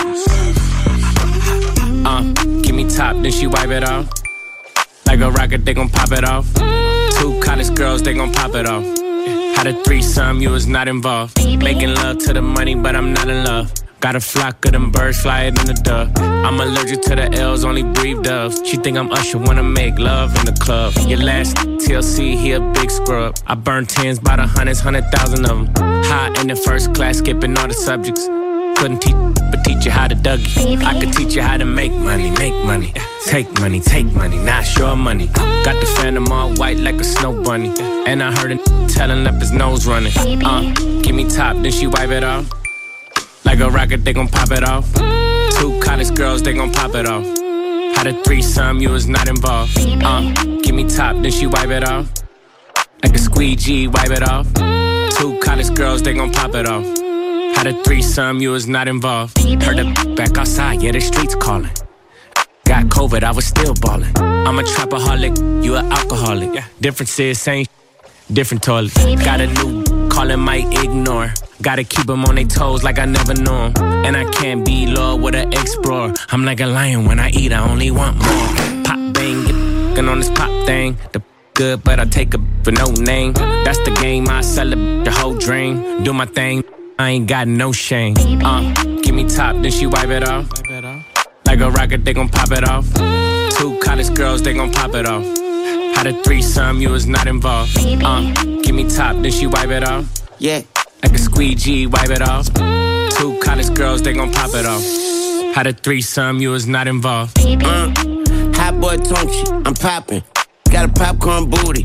Speaker 5: yeah. Uh, give me top, then she wipe it off. Like a rocket, they gon' pop it off. Two college girls, they gon' pop it off. Had a threesome, you was not involved. Making love to the money, but I'm not in love. Got a flock of them birds flying in the dove. I'm allergic to the L's, only breathe doves. She think I'm Usher, wanna make love in the club. Your last T L C, he a big scrub. I burn tens by the hundreds, hundred thousand of them. High in the first class, skipping all the subjects. couldn't teach, but teach you how to Dougie. I could teach you how to make money, make money. Take money, take money, not your money. Got the phantom all white like a snow bunny. And I heard a telling up his nose running. Uh, give me top, then she wipe it off. Like a rocket, they gon' pop it off. Two college girls, they gon' pop it off. Had a threesome, you was not involved. Uh, give me top, then she wipe it off. Like a squeegee, wipe it off. Two college girls, they gon' pop it off. Had a threesome, you was not involved. Heard the back outside, yeah, the streets calling. Got COVID, I was still ballin'. I'm a trapaholic, you an alcoholic. Difference is same, different toilet. Got a new callin', might ignore. Gotta keep them on their toes like I never knew 'em. And I can't be low with an explorer. I'm like a lion when I eat, I only want more. Pop bang, get on this pop thing. The good, but I take a for no name. That's the game, I celebrate the whole dream. Do my thing, I ain't got no shame. Uh, give me top, then she wipe it off. Like a rocket, they gon' pop it off. Two college girls, they gon' pop it off. Had a threesome, you was not involved. Uh, give me top, then she wipe it off. Yeah. Like a squeegee, wipe it off. Two college girls, they gon' pop it off. Had a threesome, you was not involved.
Speaker 3: Uh, hot boy Tunchi, I'm poppin'. Got a popcorn booty.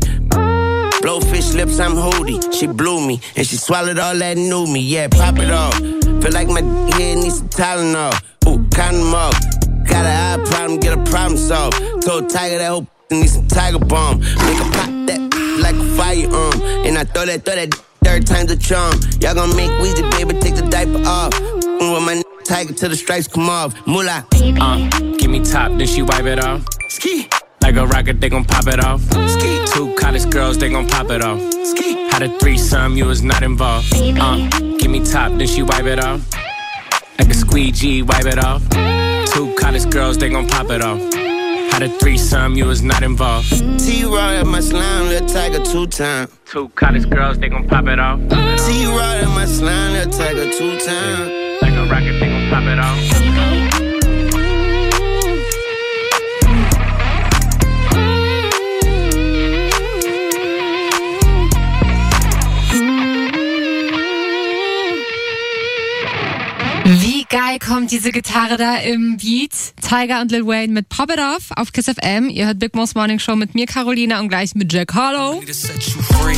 Speaker 3: Blowfish lips, I'm hoodie. She blew me, and she swallowed all that new me. Yeah, pop it off. Feel like my head needs some Tylenol. Ooh, condom off. Got an eye problem, get a problem solved. Told Tiger that whole need some Tiger Bomb. Make her pop that like a firearm. And I throw that, throw that third time's a charm. Y'all gon' make Weezy, baby, take the diaper off. With my Tiger till the stripes come off. Moolah.
Speaker 5: Uh, give me top, then she wipe it off.
Speaker 3: Ski.
Speaker 5: Like a rocket, they gon' pop it off. Ski. Two college girls, they gon' pop it off. Ski. Had a threesome, you was not involved. Uh, give me top, then she wipe it off. Like a squeegee, wipe it off. Two college girls, they gon' pop it off. Had a threesome, you was not involved.
Speaker 3: T-Raw at my slime, little Tiger two time.
Speaker 5: Two college girls, they gon' pop it off.
Speaker 3: T-Raw at my slime, little Tiger two time.
Speaker 5: Like a rocket, they gon' pop it off.
Speaker 8: Wie geil kommt diese Gitarre da im Beat? Tiger und Lil Wayne mit Pop It Off auf Kiss F M. Ihr hört Big Mo's Morning Show mit mir, Carolina, und gleich mit Jack Harlow. Mit Set You Free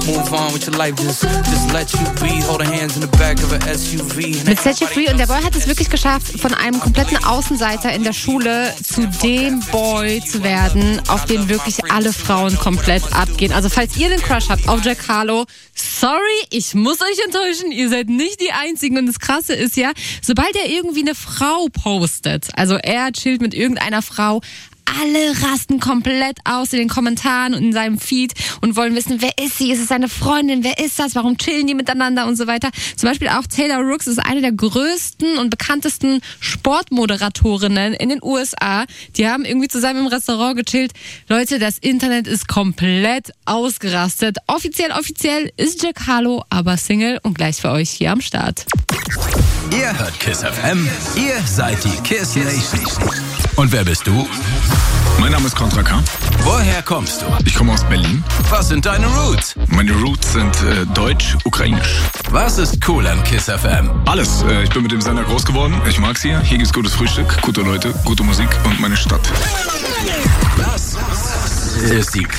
Speaker 8: und der Boy hat es wirklich geschafft, von einem kompletten Außenseiter in der Schule zu dem Boy zu werden, auf den wirklich alle Frauen komplett abgehen. Also falls ihr den Crush habt auf Jack Harlow, sorry, ich muss euch enttäuschen, ihr seid nicht die Einzigen. Und das Krasse ist ja, sobald er irgendwie eine Frau postet, also er chillt mit irgendeiner Frau, alle rasten komplett aus in den Kommentaren und in seinem Feed und wollen wissen, wer ist sie? Ist es seine Freundin? Wer ist das? Warum chillen die miteinander und so weiter? Zum Beispiel auch Taylor Rooks ist eine der größten und bekanntesten Sportmoderatorinnen in den U S A. Die haben irgendwie zusammen im Restaurant gechillt. Leute, das Internet ist komplett ausgerastet. Offiziell, offiziell ist Jack Harlow aber Single und gleich für euch hier am Start.
Speaker 4: Ihr hört Kiss F M, ihr seid die Kiss Nation. Und wer bist du?
Speaker 7: Mein Name ist Contra K.
Speaker 4: Woher kommst du?
Speaker 7: Ich komme aus Berlin.
Speaker 4: Was sind deine Roots?
Speaker 7: Meine Roots sind äh, deutsch, ukrainisch.
Speaker 4: Was ist cool an Kiss F M?
Speaker 7: Alles. Äh, ich bin mit dem Sender groß geworden. Ich mag's hier. Hier gibt's gutes Frühstück, gute Leute, gute Musik und meine Stadt.
Speaker 4: Das ist die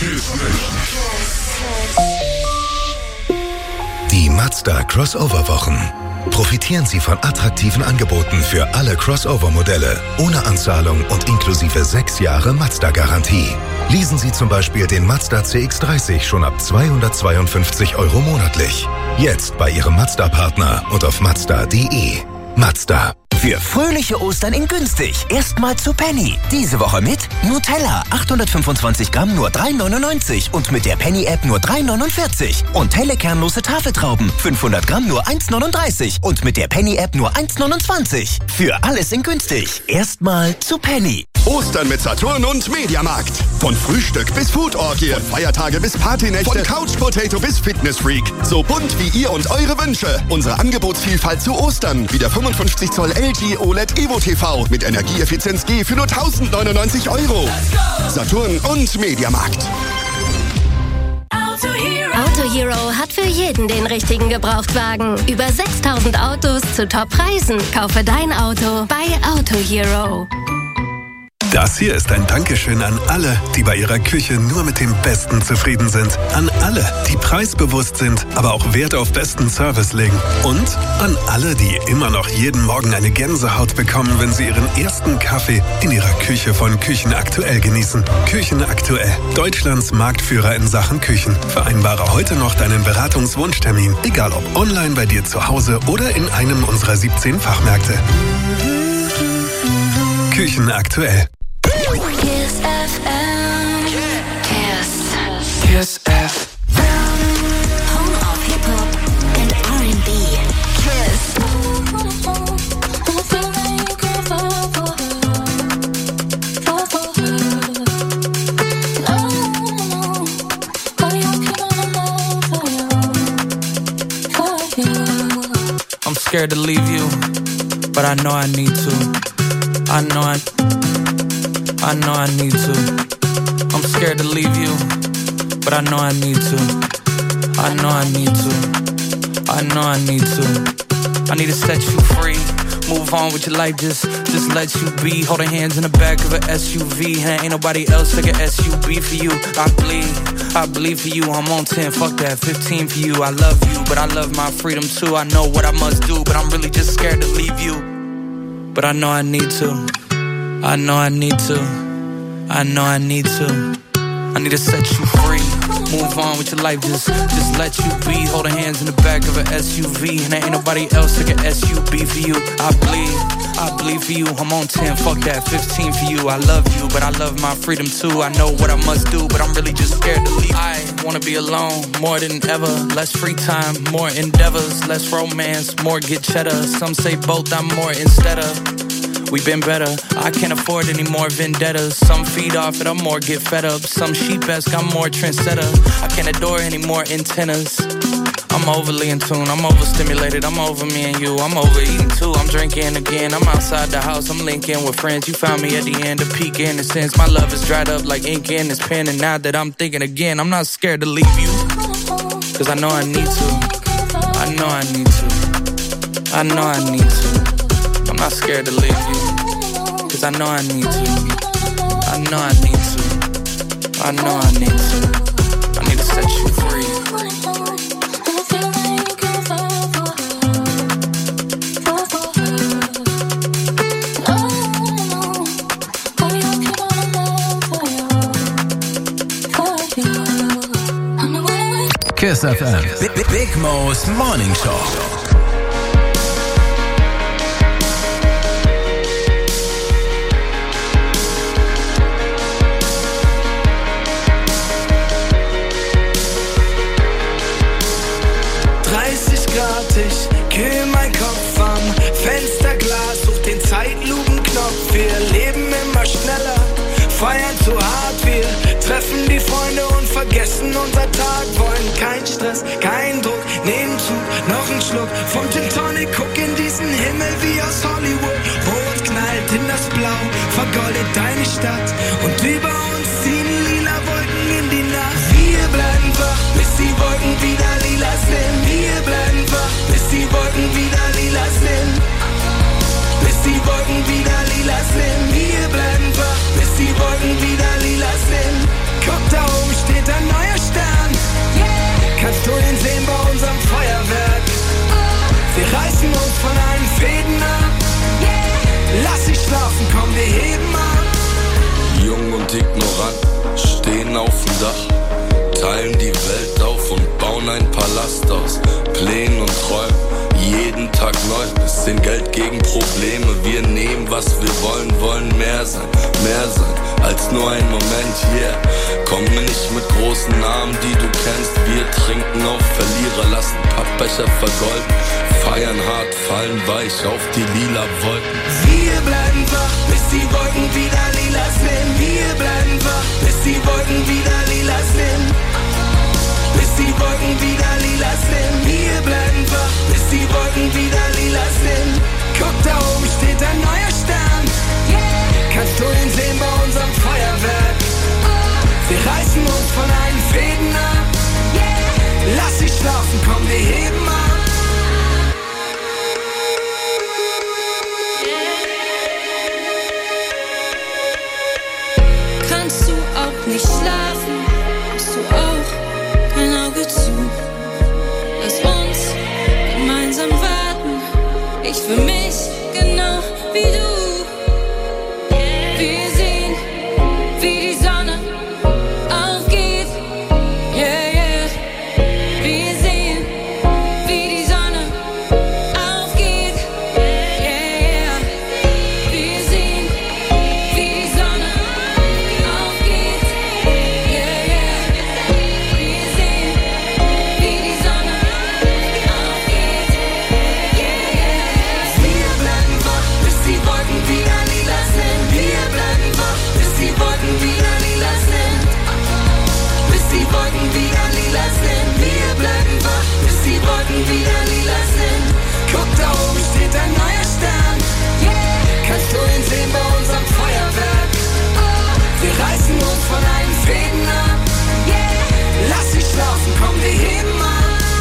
Speaker 18: Die Mazda Crossover-Wochen. Profitieren Sie von attraktiven Angeboten für alle Crossover-Modelle, ohne Anzahlung und inklusive sechs Jahre Mazda-Garantie. Leasen Sie zum Beispiel den Mazda C X dreißig schon ab zweihundertzweiundfünfzig Euro monatlich. Jetzt bei Ihrem Mazda-Partner und auf mazda punkt de. Mazda.
Speaker 23: Für fröhliche Ostern in günstig. Erstmal zu Penny. Diese Woche mit Nutella. achthundertfünfundzwanzig Gramm nur drei neunundneunzig. Und mit der Penny-App nur drei neunundvierzig. Und helle kernlose Tafeltrauben. fünfhundert Gramm nur eins neununddreißig. Und mit der Penny-App nur eins neunundzwanzig. Für alles in günstig. Erstmal zu Penny.
Speaker 24: Ostern mit Saturn und Mediamarkt. Von Frühstück bis Foodorgie, von Feiertage bis Partynächte, von Couch Potato bis Fitnessfreak. So bunt wie ihr und eure Wünsche. Unsere Angebotsvielfalt zu Ostern. Wie der fünfundfünfzig Zoll L G O L E D Evo T V mit Energieeffizienz G für nur tausendneunundneunzig Euro. Saturn und Mediamarkt.
Speaker 12: Auto Hero hat für jeden den richtigen Gebrauchtwagen. Über sechstausend Autos zu Top-Preisen. Kaufe dein Auto bei Auto Hero.
Speaker 10: Das hier ist ein Dankeschön an alle, die bei ihrer Küche nur mit dem Besten zufrieden sind. An alle, die preisbewusst sind, aber auch Wert auf besten Service legen. Und an alle, die immer noch jeden Morgen eine Gänsehaut bekommen, wenn sie ihren ersten Kaffee in ihrer Küche von Küchenaktuell genießen. Küchenaktuell, Deutschlands Marktführer in Sachen Küchen. Vereinbare heute noch deinen Beratungswunschtermin, egal ob online bei dir zu Hause oder in einem unserer siebzehn Fachmärkte. Küchenaktuell.
Speaker 9: Kiss F M. Kiss.
Speaker 11: Kiss F M.
Speaker 9: Home of Hip Hop and R and B.
Speaker 14: I'm scared to leave you, but I know I need to. I know I, I know I need to. I'm scared to leave you, but I know I need to. I know I need to. I know I need to. I need to set you free. Move on with your life, just, just let you be. Holding hands in the back of an S U V. And ain't nobody else like an S U V for you. I bleed, I bleed for you. I'm on ten, fuck that, fifteen for you. I love you, but I love my freedom too. I know what I must do, but I'm really just scared to leave you. But I know I need to. I know I need to. I know I need to. I need to set you free. Move on with your life, just, just let you be. Holding hands in the back of an S U V. And there ain't nobody else like an S U V for you. I bleed, I bleed for you. I'm on ten, fuck that, fifteen for you. I love you, but I love my freedom too. I know what I must do, but I'm really just scared to leave. I wanna be alone more than ever. Less free time, more endeavors. Less romance, more get cheddar. Some say both, I'm more instead of. We've been better, I can't afford any more vendettas. Some feed off it, I'm more get fed up. Some sheep-esque, I'm more trendsetter. I can't adore any more antennas. I'm overly in tune, I'm overstimulated, I'm over me and you. I'm overeating too, I'm drinking again. I'm outside the house, I'm linking with friends. You found me at the end of peak innocence. My love is dried up like ink in this pen. And now that I'm thinking again, I'm not scared to leave you. Cause I know I need to. I know I need to. I know I need to. I'm not scared to leave you, cause I know I need to. I know I need to. I know I need to. I need to set you free.
Speaker 4: Kiss F M. Big, Big Mo's Morning Show.
Speaker 11: Ich kühl mein Kopf am Fensterglas, such den Zeitlupenknopf. Wir leben immer schneller, feiern zu hart. Wir treffen die Freunde und vergessen unser Tag. Wollen kein Stress, kein Druck, nehmen Zug, noch ein Schluck vom Gin Tonic. Guck in diesen Himmel wie aus Hollywood. Rot knallt in das Blau, vergoldet deine Stadt. Und über uns ziehen lila Wolken in die Nacht. Wir bleiben wach, bis die Wolken wieder lila sind. Wir bleiben wach, bis die Wolken wieder lila sind. Bis die Wolken wieder lila sind. Wir bleiben wach, bis die Wolken wieder lila sind. Guck, da oben steht ein neuer Stern. Kannst du ihn sehen bei unserem Feuerwerk? Wir reißen uns von allen Fäden ab. Lass dich schlafen, komm, wir heben ab.
Speaker 2: Jung und ignorant, stehen auf dem Dach, teilen die Welt auf und bauen ein Palast aus Plänen und Träumen, jeden Tag neu. Bisschen Geld gegen Probleme, wir nehmen, was wir wollen, wollen mehr sein, mehr sein als nur ein Moment, yeah. Komm mir nicht mit großen Namen, die du kennst, wir trinken auf Verlierer, lassen Pappbecher vergolden, feiern hart, fallen weich auf die lila Wolken.
Speaker 11: Wir bleiben wach, bis die Wolken wieder lila sind. Wir bleiben wach, bis die Wolken wieder lila sind. Bis die Wolken wieder lila sind. Wir bleiben wach, bis die Wolken wieder lila sind. Guck, da oben steht ein neuer Stern. Kannst du ihn sehen bei unserem Feuerwerk? Wir reißen uns von allen Fäden ab. Lass dich schlafen,
Speaker 1: Ich für mich genau wie du. Wir sehen, wie die Sonne aufgeht. Yeah, yeah. Wir sehen, wie die Sonne aufgeht. Yeah, yeah. Wir sehen, wie die Sonne aufgeht. Yeah, yeah. Wir sehen, wie die Sonne aufgeht. Yeah, yeah. Wir bleiben wach, bis die Wolken wieder lila sind. Wir bleiben wach, bis die Wolken wieder lila sind. Bis die Wolken wieder lila sind. Wir bleiben wach, bis die Wolken wieder lila sind. Guck, da oben steht ein neuer Stern. Yeah. Kannst du ihn sehen bei unserem Feuerwerk? Oh. Wir reißen uns von allen Fäden ab. Yeah. Lass sie schlafen, komm, wir heben ab.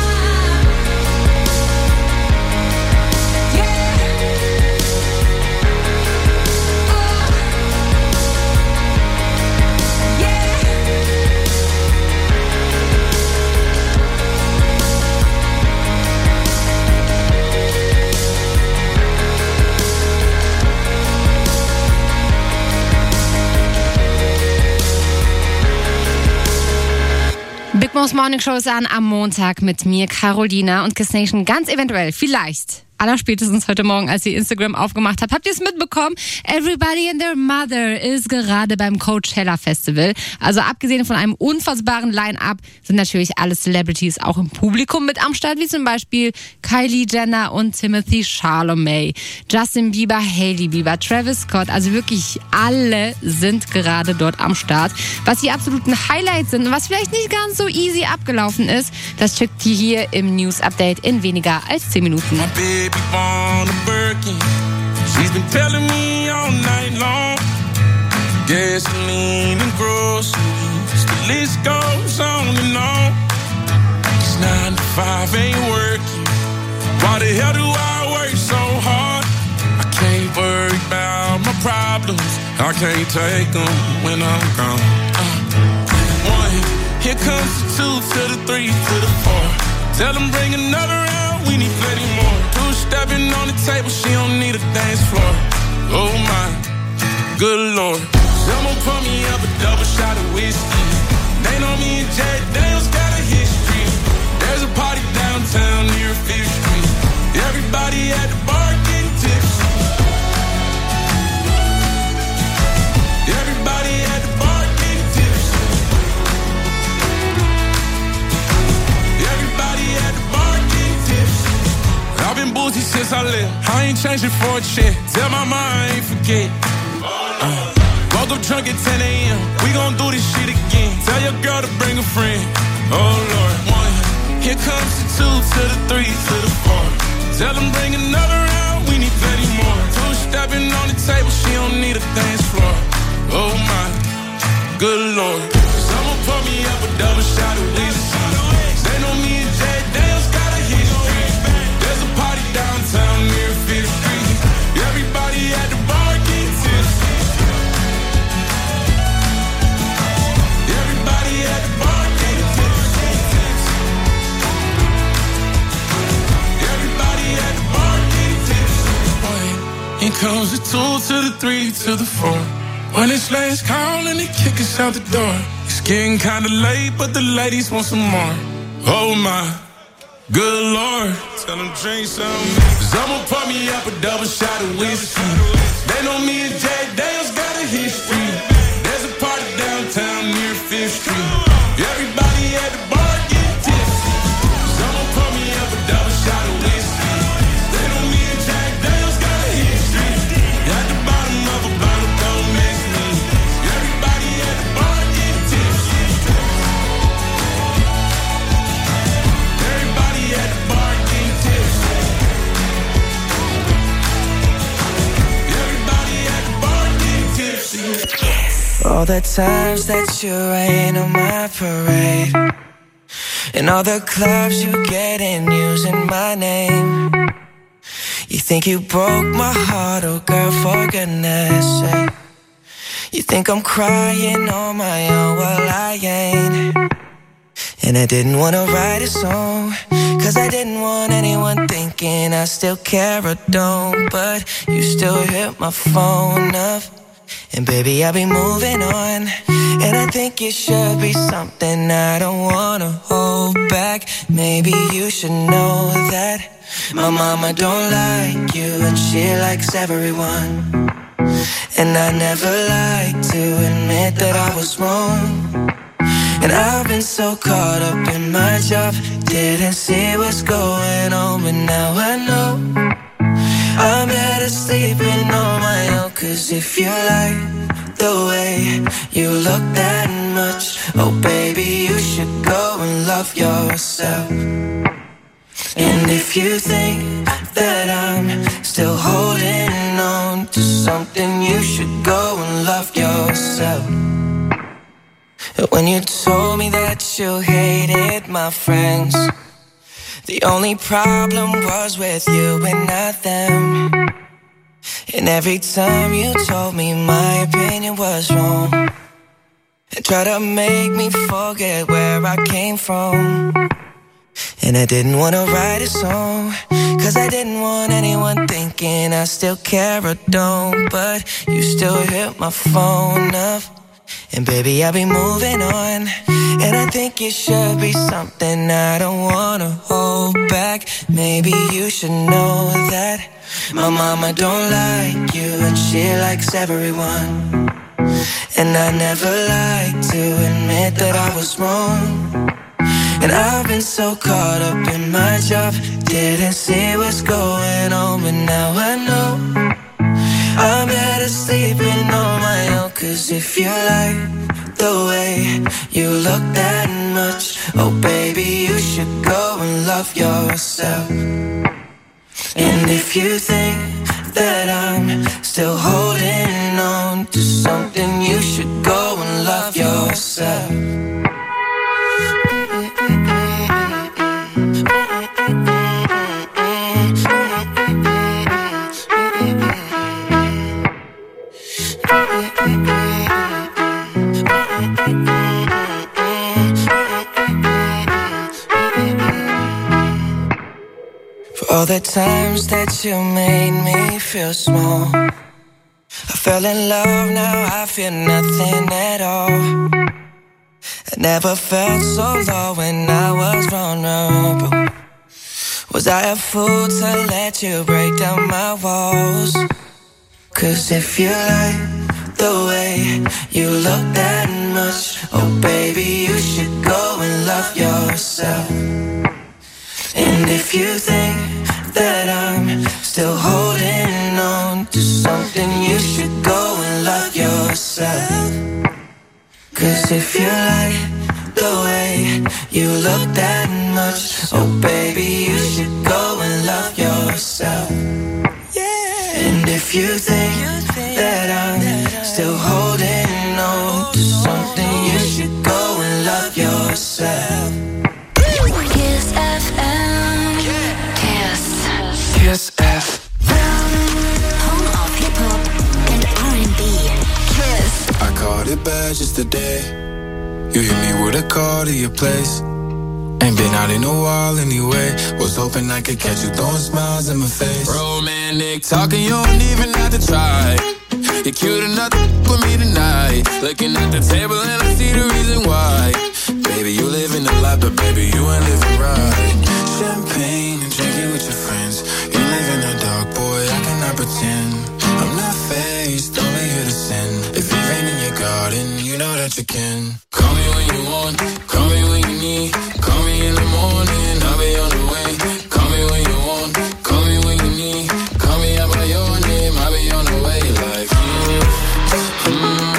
Speaker 8: Big Mo's Morning Show ist an am Montag mit mir, Carolina und Kiss Nation. Ganz eventuell, vielleicht, allerspätestens heute Morgen, als ihr Instagram aufgemacht habt, habt ihr es mitbekommen? Everybody and their mother ist gerade beim Coachella Festival. Also abgesehen von einem unfassbaren Line-Up sind natürlich alle Celebrities auch im Publikum mit am Start, wie zum Beispiel Kylie Jenner und Timothy Chalamet, Justin Bieber, Hailey Bieber, Travis Scott. Also wirklich alle sind gerade dort am Start. Was die absoluten Highlights sind und was vielleicht nicht ganz so easy abgelaufen ist, das checkt ihr hier im News-Update in weniger als zehn Minuten.
Speaker 15: Baby born a Birkin. She's been telling me all night long. Gasoline and groceries, the list goes on and on. It's nine to five ain't working. Why the hell do I work so hard? I can't worry about my problems. I can't take them when I'm gone. Uh, one, here comes the two to the three to the four. Tell them bring another round, we need plenty more. Two-stepping on the table, she don't need a dance floor. Oh my, good lord. Someone pour me up a double shot of whiskey. They know me and Jack Daniels got a history. There's a party downtown near Fifth Street. Everybody at the bar getting tipsy. Everybody at the bar getting tipsy. Everybody at the bar getting tipsy. I've been boozy since I left. I ain't changing for a check. Tell my mom I ain't forget. Uh, woke up drunk at ten a.m. We gon' do this shit again. Tell your girl to bring a friend. Oh Lord. One. Here comes the two to the three to the four. Tell them bring another round. We need plenty more. Two stepping on the table. She don't need a dance floor. Oh my, good lord. Someone pour me up a double shot of whiskey. They know me and Jack Daniels got a history. There's a party downtown near Fifth Street. Everybody at the bar getting tipsy. Everybody at the bar getting tipsy. Everybody at the bar getting tipsy. Here comes the two to the three to the four. When it's last call and they kick us out the door. It's getting kinda late, but the ladies want some more. Oh my, good lord. Tell them drink some. Someone pour me up a double shot of whiskey. They know me and Jack Daniels got a history. There's a party downtown near Fifth Street. Everybody at the bar getting tipsy. Someone pour me up a double shot of whiskey. They know me and Jack Daniels got a history. At the bottom of a bottle, don't mess me. Everybody at the bar getting tipsy. Everybody at the bar getting tipsy. Everybody at the bar getting tipsy.
Speaker 16: All the times that you rain on my parade, and all the clubs you get in using my name. You think you broke my heart, oh girl, for goodness sake. You think I'm crying on my own, well I ain't. And I didn't wanna write a song, cause I didn't want anyone thinking I still care or don't. But you still hit my phone up, and baby, I'll be moving on. And I think it should be something I don't wanna hold back. Maybe you should know that my mama don't like you, and she likes everyone. And I never like to admit that I was wrong. And I've been so caught up in my job, didn't see what's going on, but now I know I'm better sleeping on my own. Cause if you like the way you look that much, oh baby, you should go and love yourself. And if you think that I'm still holding on to something, you should go and love yourself. When you told me that you hated my friends, the only problem was with you and not them. And every time you told me my opinion was wrong, and tried to make me forget where I came from. And I didn't wanna write a song, cause I didn't want anyone thinking I still care or don't. But you still hit my phone up, and baby, I'll be moving on. And I think it should be something I don't wanna hold back. Maybe you should know that my mama don't like you, and she likes everyone. And I never like to admit that I was wrong. And I've been so caught up in my job, didn't see what's going on, but now I know I'm better sleeping on my own. Cause if you like the way you look that much, oh baby, you should go and love yourself. And if you think that I'm still holding on to something, you should go and love yourself. All the times that you made me feel small, I fell in love, now I feel nothing at all. I never felt so low when I was vulnerable. Was I a fool to let you break down my walls? Cause if you like the way you look that much, oh baby, you should go and love yourself. And if you think that I'm still holding on to something, you should go and love yourself. Cause if you like the way you look that much, oh baby, you should go and love yourself. And if you think that I'm still holding on to something, you should go and love yourself.
Speaker 9: Kiss F M. Kiss.
Speaker 16: Kiss F M.
Speaker 9: Home of hip hop and R and B. Kiss.
Speaker 13: I caught it bad just today. You hit me with a call to your place. Ain't been out in a while anyway. Was hoping I could catch you throwing smiles in my face.
Speaker 17: Romantic talking, you don't even have to try. You're cute enough to with me tonight. Looking at the table and I see the reason why. Baby, you living the life, but baby, you ain't living right. Champagne and drinking with your friends. You live in the dark, boy, I cannot pretend. I'm not faced, only here to sin. If you ain't in your garden, you know that you can. Call me when you want, call me when you need. Call me in the morning, I'll be on the way. Call me when you want, call me when you need. Call me out by your name, I'll be on the way. Like, mm, mm,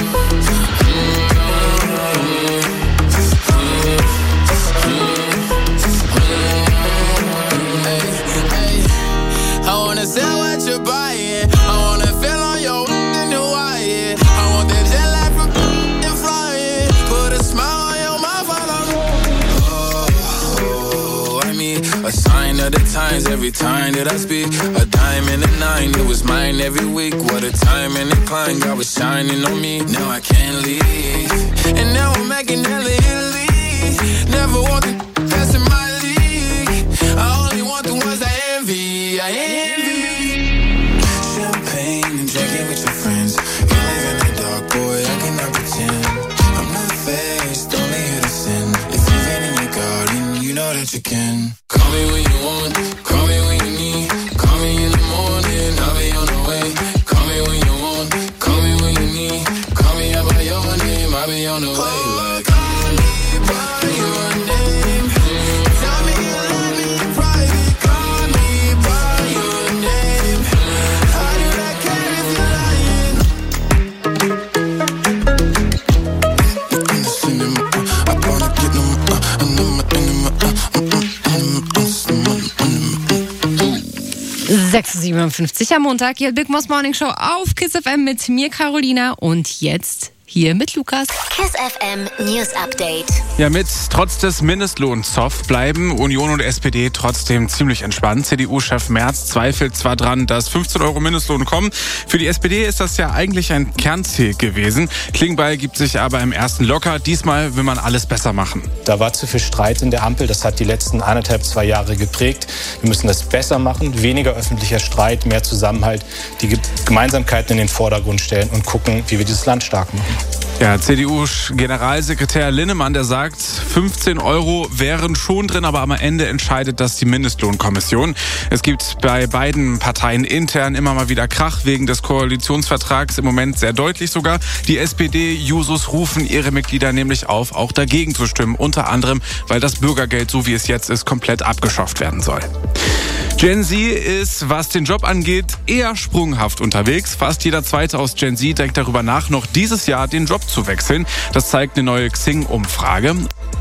Speaker 17: I wanna sell what you're buying. I wanna feel on your in Hawaii. I want that jet lag from and flying. Put a smile on your mouth while I'm oh, I mean, a sign of the times every time that I speak. A dime and a nine, it was mine every week. What a time and a climb, God was shining on me. Now I can't leave, and now I'm making hella Italy.
Speaker 13: Never want the best in my league. I only want the ones I envy. I envy. Champagne and drinking with your friends. You live in the dark, boy, I cannot pretend. I'm not faced, only here to sin. If you've been in your garden, you know that you can. Call me when you want, call me when you need. Call me in the morning, I'll be on the way. Call me when you want, call me when you need. Call me out by your name, I'll be on the way. Like, call me by your name. Tell me you love me in private. Call me by your name. How do I care if you're lying? In the cinema, I wanna get them. In the cinema,
Speaker 8: sechs Uhr siebenundfünfzig am Montag, hier Big Mo's Morning Show auf Kiss F M mit mir, Carolina, und jetzt hier mit Lukas.
Speaker 12: Kiss F M News Update.
Speaker 6: Ja, mit trotz des Mindestlohnzoff bleiben Union und S P D trotzdem ziemlich entspannt. C D U-Chef Merz zweifelt zwar dran, dass fünfzehn Euro Mindestlohn kommen. Für die S P D ist das ja eigentlich ein Kernziel gewesen. Klingbeil gibt sich aber im ersten locker. Diesmal will man alles besser machen.
Speaker 19: Da war zu viel Streit in der Ampel. Das hat die letzten anderthalb, zwei Jahre geprägt. Wir müssen das besser machen. Weniger öffentlicher Streit, mehr Zusammenhalt, die Gemeinsamkeiten in den Vordergrund stellen und gucken, wie wir dieses Land stark machen.
Speaker 6: Ja, C D U-Generalsekretär Linnemann, der sagt, fünfzehn Euro wären schon drin, aber am Ende entscheidet das die Mindestlohnkommission. Es gibt bei beiden Parteien intern immer mal wieder Krach wegen des Koalitionsvertrags, im Moment sehr deutlich sogar. Die S P D-Jusos rufen ihre Mitglieder nämlich auf, auch dagegen zu stimmen, unter anderem, weil das Bürgergeld, so wie es jetzt ist, komplett abgeschafft werden soll. Gen Z ist, was den Job angeht, eher sprunghaft unterwegs. Fast jeder Zweite aus Gen Z denkt darüber nach, noch dieses Jahr den Job zu wechseln. Das zeigt eine neue Xing-Umfrage.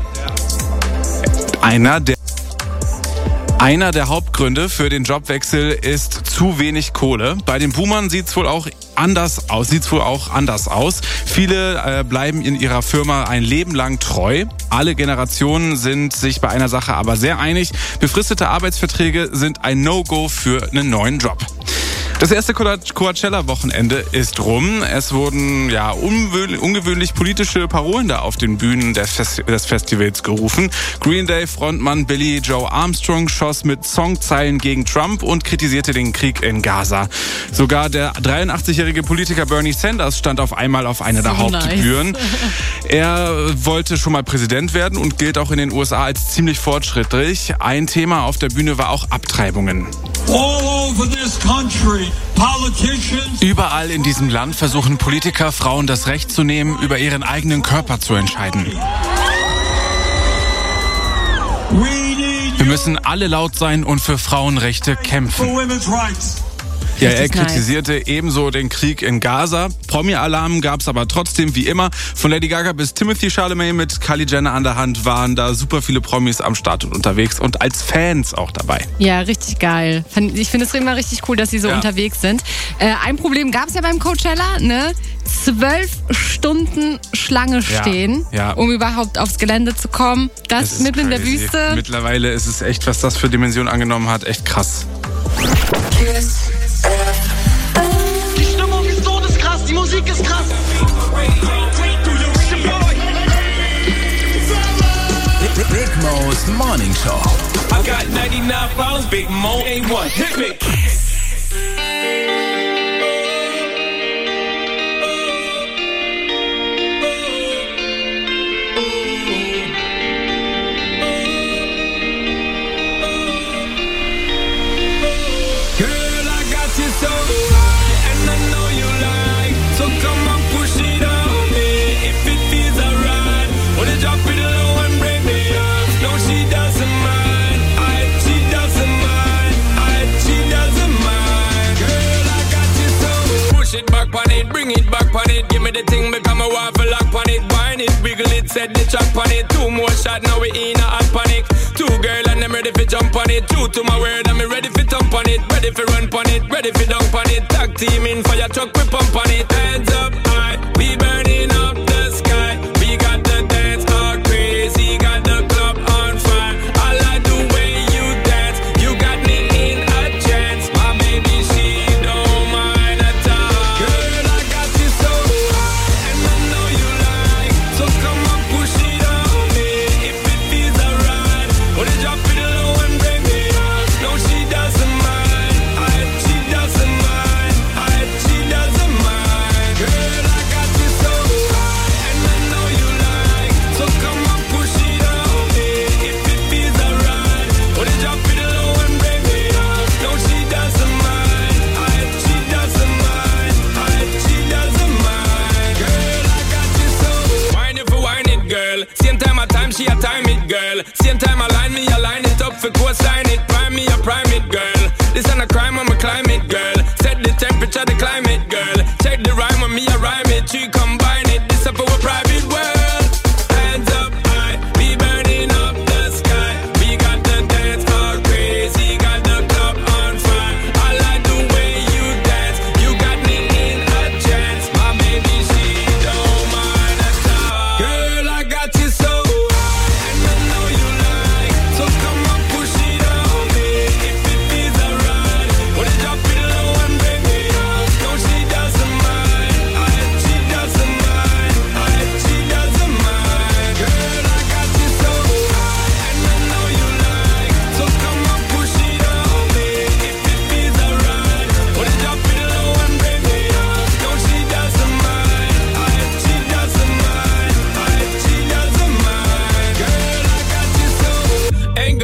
Speaker 6: Einer der Einer der Hauptgründe für den Jobwechsel ist zu wenig Kohle. Bei den Boomern sieht's wohl auch anders aus. Sieht's wohl auch anders aus. Viele äh, bleiben in ihrer Firma ein Leben lang treu. Alle Generationen sind sich bei einer Sache aber sehr einig. Befristete Arbeitsverträge sind ein No-Go für einen neuen Job. Das erste Coachella-Wochenende ist rum. Es wurden ja ungewöhnlich politische Parolen da auf den Bühnen des Festivals gerufen. Green Day-Frontmann Billy Joe Armstrong schoss mit Songzeilen gegen Trump und kritisierte den Krieg in Gaza. Sogar der dreiundachtzig-jährige Politiker Bernie Sanders stand auf einmal auf einer der so Hauptbühnen. Nice. Er wollte schon mal Präsident werden und gilt auch in den U S A als ziemlich fortschrittlich. Ein Thema auf der Bühne war auch Abtreibungen.
Speaker 20: All over this country, politicians.
Speaker 6: Überall in diesem Land versuchen Politiker, Frauen das Recht zu nehmen, über ihren eigenen Körper zu entscheiden. Wir müssen alle laut sein und für Frauenrechte kämpfen. Ja, er kritisierte nice. ebenso den Krieg in Gaza. Promi-Alarm gab es aber trotzdem, wie immer. Von Lady Gaga bis Timothy Chalamet mit Kylie Jenner an der Hand waren da super viele Promis am Start und unterwegs und als Fans auch dabei.
Speaker 8: Ja, richtig geil. Ich finde es immer richtig cool, dass sie so ja. unterwegs sind. Äh, ein Problem gab es ja beim Coachella, ne? Zwölf Stunden Schlange stehen,
Speaker 6: ja, ja.
Speaker 8: um überhaupt aufs Gelände zu kommen. Das mitten in der Wüste.
Speaker 6: Mittlerweile ist es echt, was das für Dimensionen angenommen hat, echt krass.
Speaker 20: Die Stimmung ist todeskrass, die Musik ist krass.
Speaker 4: Big Mo's Morning Show.
Speaker 11: I got ninety-nine problems, Big Mo ain't one. Hit me.
Speaker 5: Bring it back on it, give me the thing, become a waffle lock on it. Wine it, wiggle it, set the track on it. Two more shot, now we in a hot panic. Two girl and I'm ready for jump on it. Two to my word, I'm ready for thump on it. Ready for run on it, ready for dunk on it. Tag team in fire truck, we pump on it. Hands up high, we burning up the sky. We got the dance all crazy, got the club on fire. I like the way you dance, you got me in a trance. My baby, she don't mind at all. Girl, I got you so high, and I know you like. So come on, push it on me. If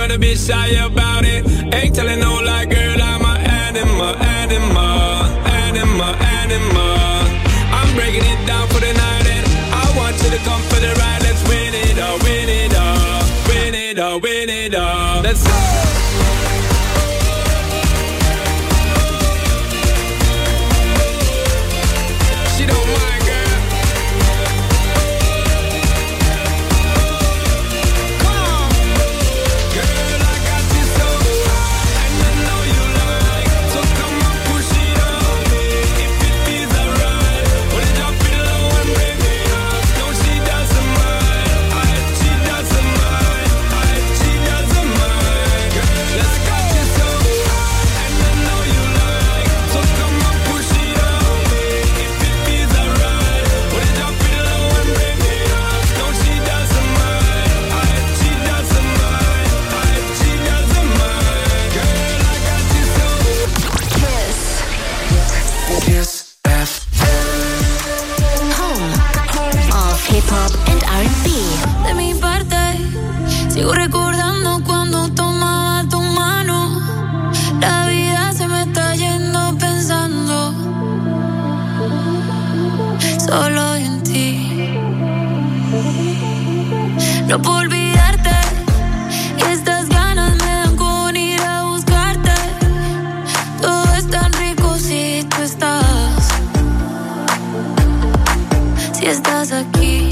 Speaker 3: but a bit shy about it. Ain't telling no lie, girl, I'm a animal, animal, animal, animal. I'm breaking it down for the night and I want you to come for the ride. Let's win it all, win it all, win it all, win it all. Let's go.
Speaker 9: Sigo recordando cuando tomaba tu mano. La vida se me está yendo pensando solo en ti. No puedo olvidarte y estas ganas me dan con ir a buscarte. Todo es tan rico si tú estás, si estás aquí.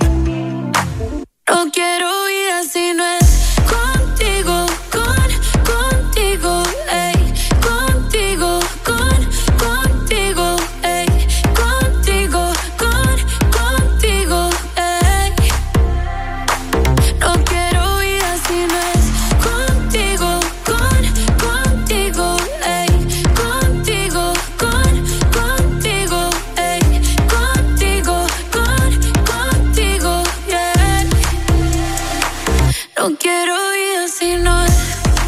Speaker 9: No quiero vida si no es contigo, con, contigo, ey, contigo, con, contigo, ey, contigo, con, contigo, ey. No quiero vida si no es contigo, con, contigo, ey, contigo, con, contigo, ey, contigo, con, contigo, yeah. No quiero vida si no es.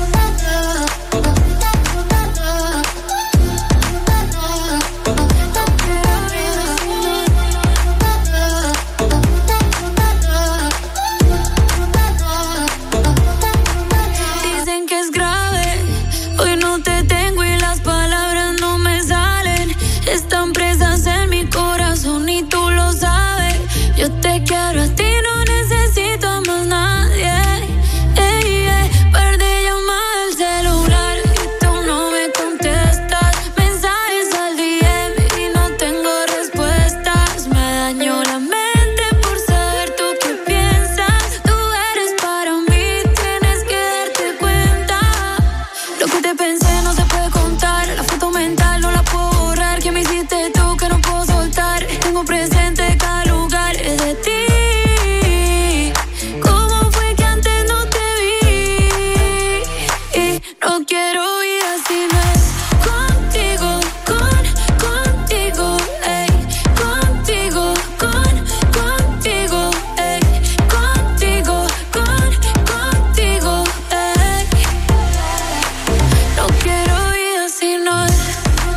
Speaker 9: Dicen que es grave, hoy no te tengo y las palabras no me salen. Están presas en mi corazón y tú lo sabes. Yo te quiero a ti, no necesito a más nadie. Ey, ey, par de llamadas al celular y tú no me contestas. Mensajes al D M y no tengo respuestas. Me dañó la mente por saber tú qué piensas. Tú eres para mí, tienes que darte cuenta. Lo que te pensé no se puede contar. La foto mental no la puedo borrar. ¿Qué me hiciste tú que no puedo soltar? Tengo presente cada lugar de ti. ¿Cómo fue que antes no te vi? Y no quiero vida si no es contigo, con, contigo, ey, contigo, con, contigo, ey, contigo, con, contigo, ey. No quiero vida si no es.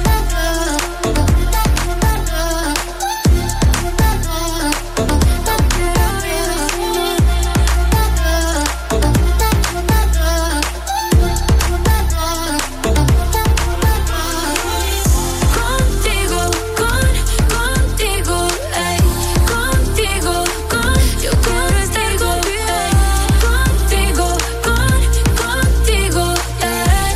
Speaker 9: Contigo, con, contigo, ey, contigo, con, yo quiero estar contigo, contigo, con, contigo, ey.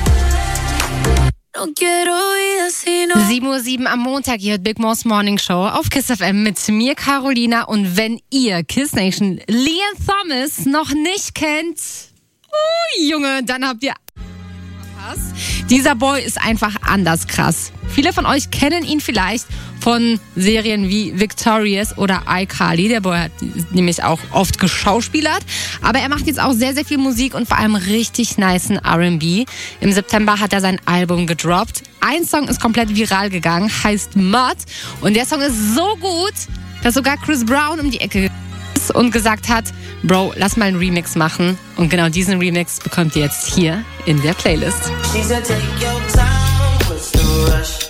Speaker 9: No quiero vida si no.
Speaker 8: sieben Uhr sieben am Montag, ihr hört Big Mo's Morning Show auf Kiss F M mit mir, Carolina. Und wenn ihr Kiss Nation Liam Thomas noch nicht kennt, oh Junge, dann habt ihr verpasst. Dieser Boy ist einfach anders krass. Viele von euch kennen ihn vielleicht von Serien wie Victorious oder iCarly. Der Boy hat nämlich auch oft geschauspielert. Aber er macht jetzt auch sehr, sehr viel Musik und vor allem richtig nicen R and B. Im September hat er sein Album gedroppt. Ein Song ist komplett viral gegangen, heißt Mud. Und der Song ist so gut, dass sogar Chris Brown um die Ecke ist und gesagt hat, Bro, lass mal einen Remix machen. Und genau diesen Remix bekommt ihr jetzt hier in der Playlist.
Speaker 11: She said, take your time, what's the rush?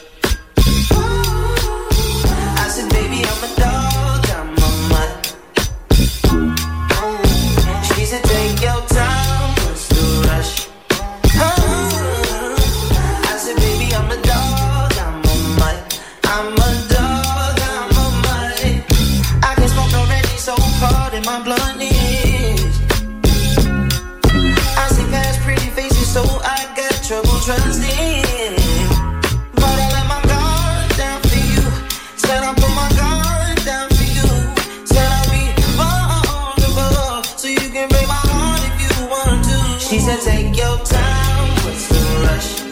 Speaker 11: I said, baby, I'm a dog, I'm a mutt. She said, take your time, what's the
Speaker 7: trust in. But I let my guard down for you. Said I put my guard down for you. Said I'll be vulnerable, so you can break my heart if you want to. She said take your time, what's the rush?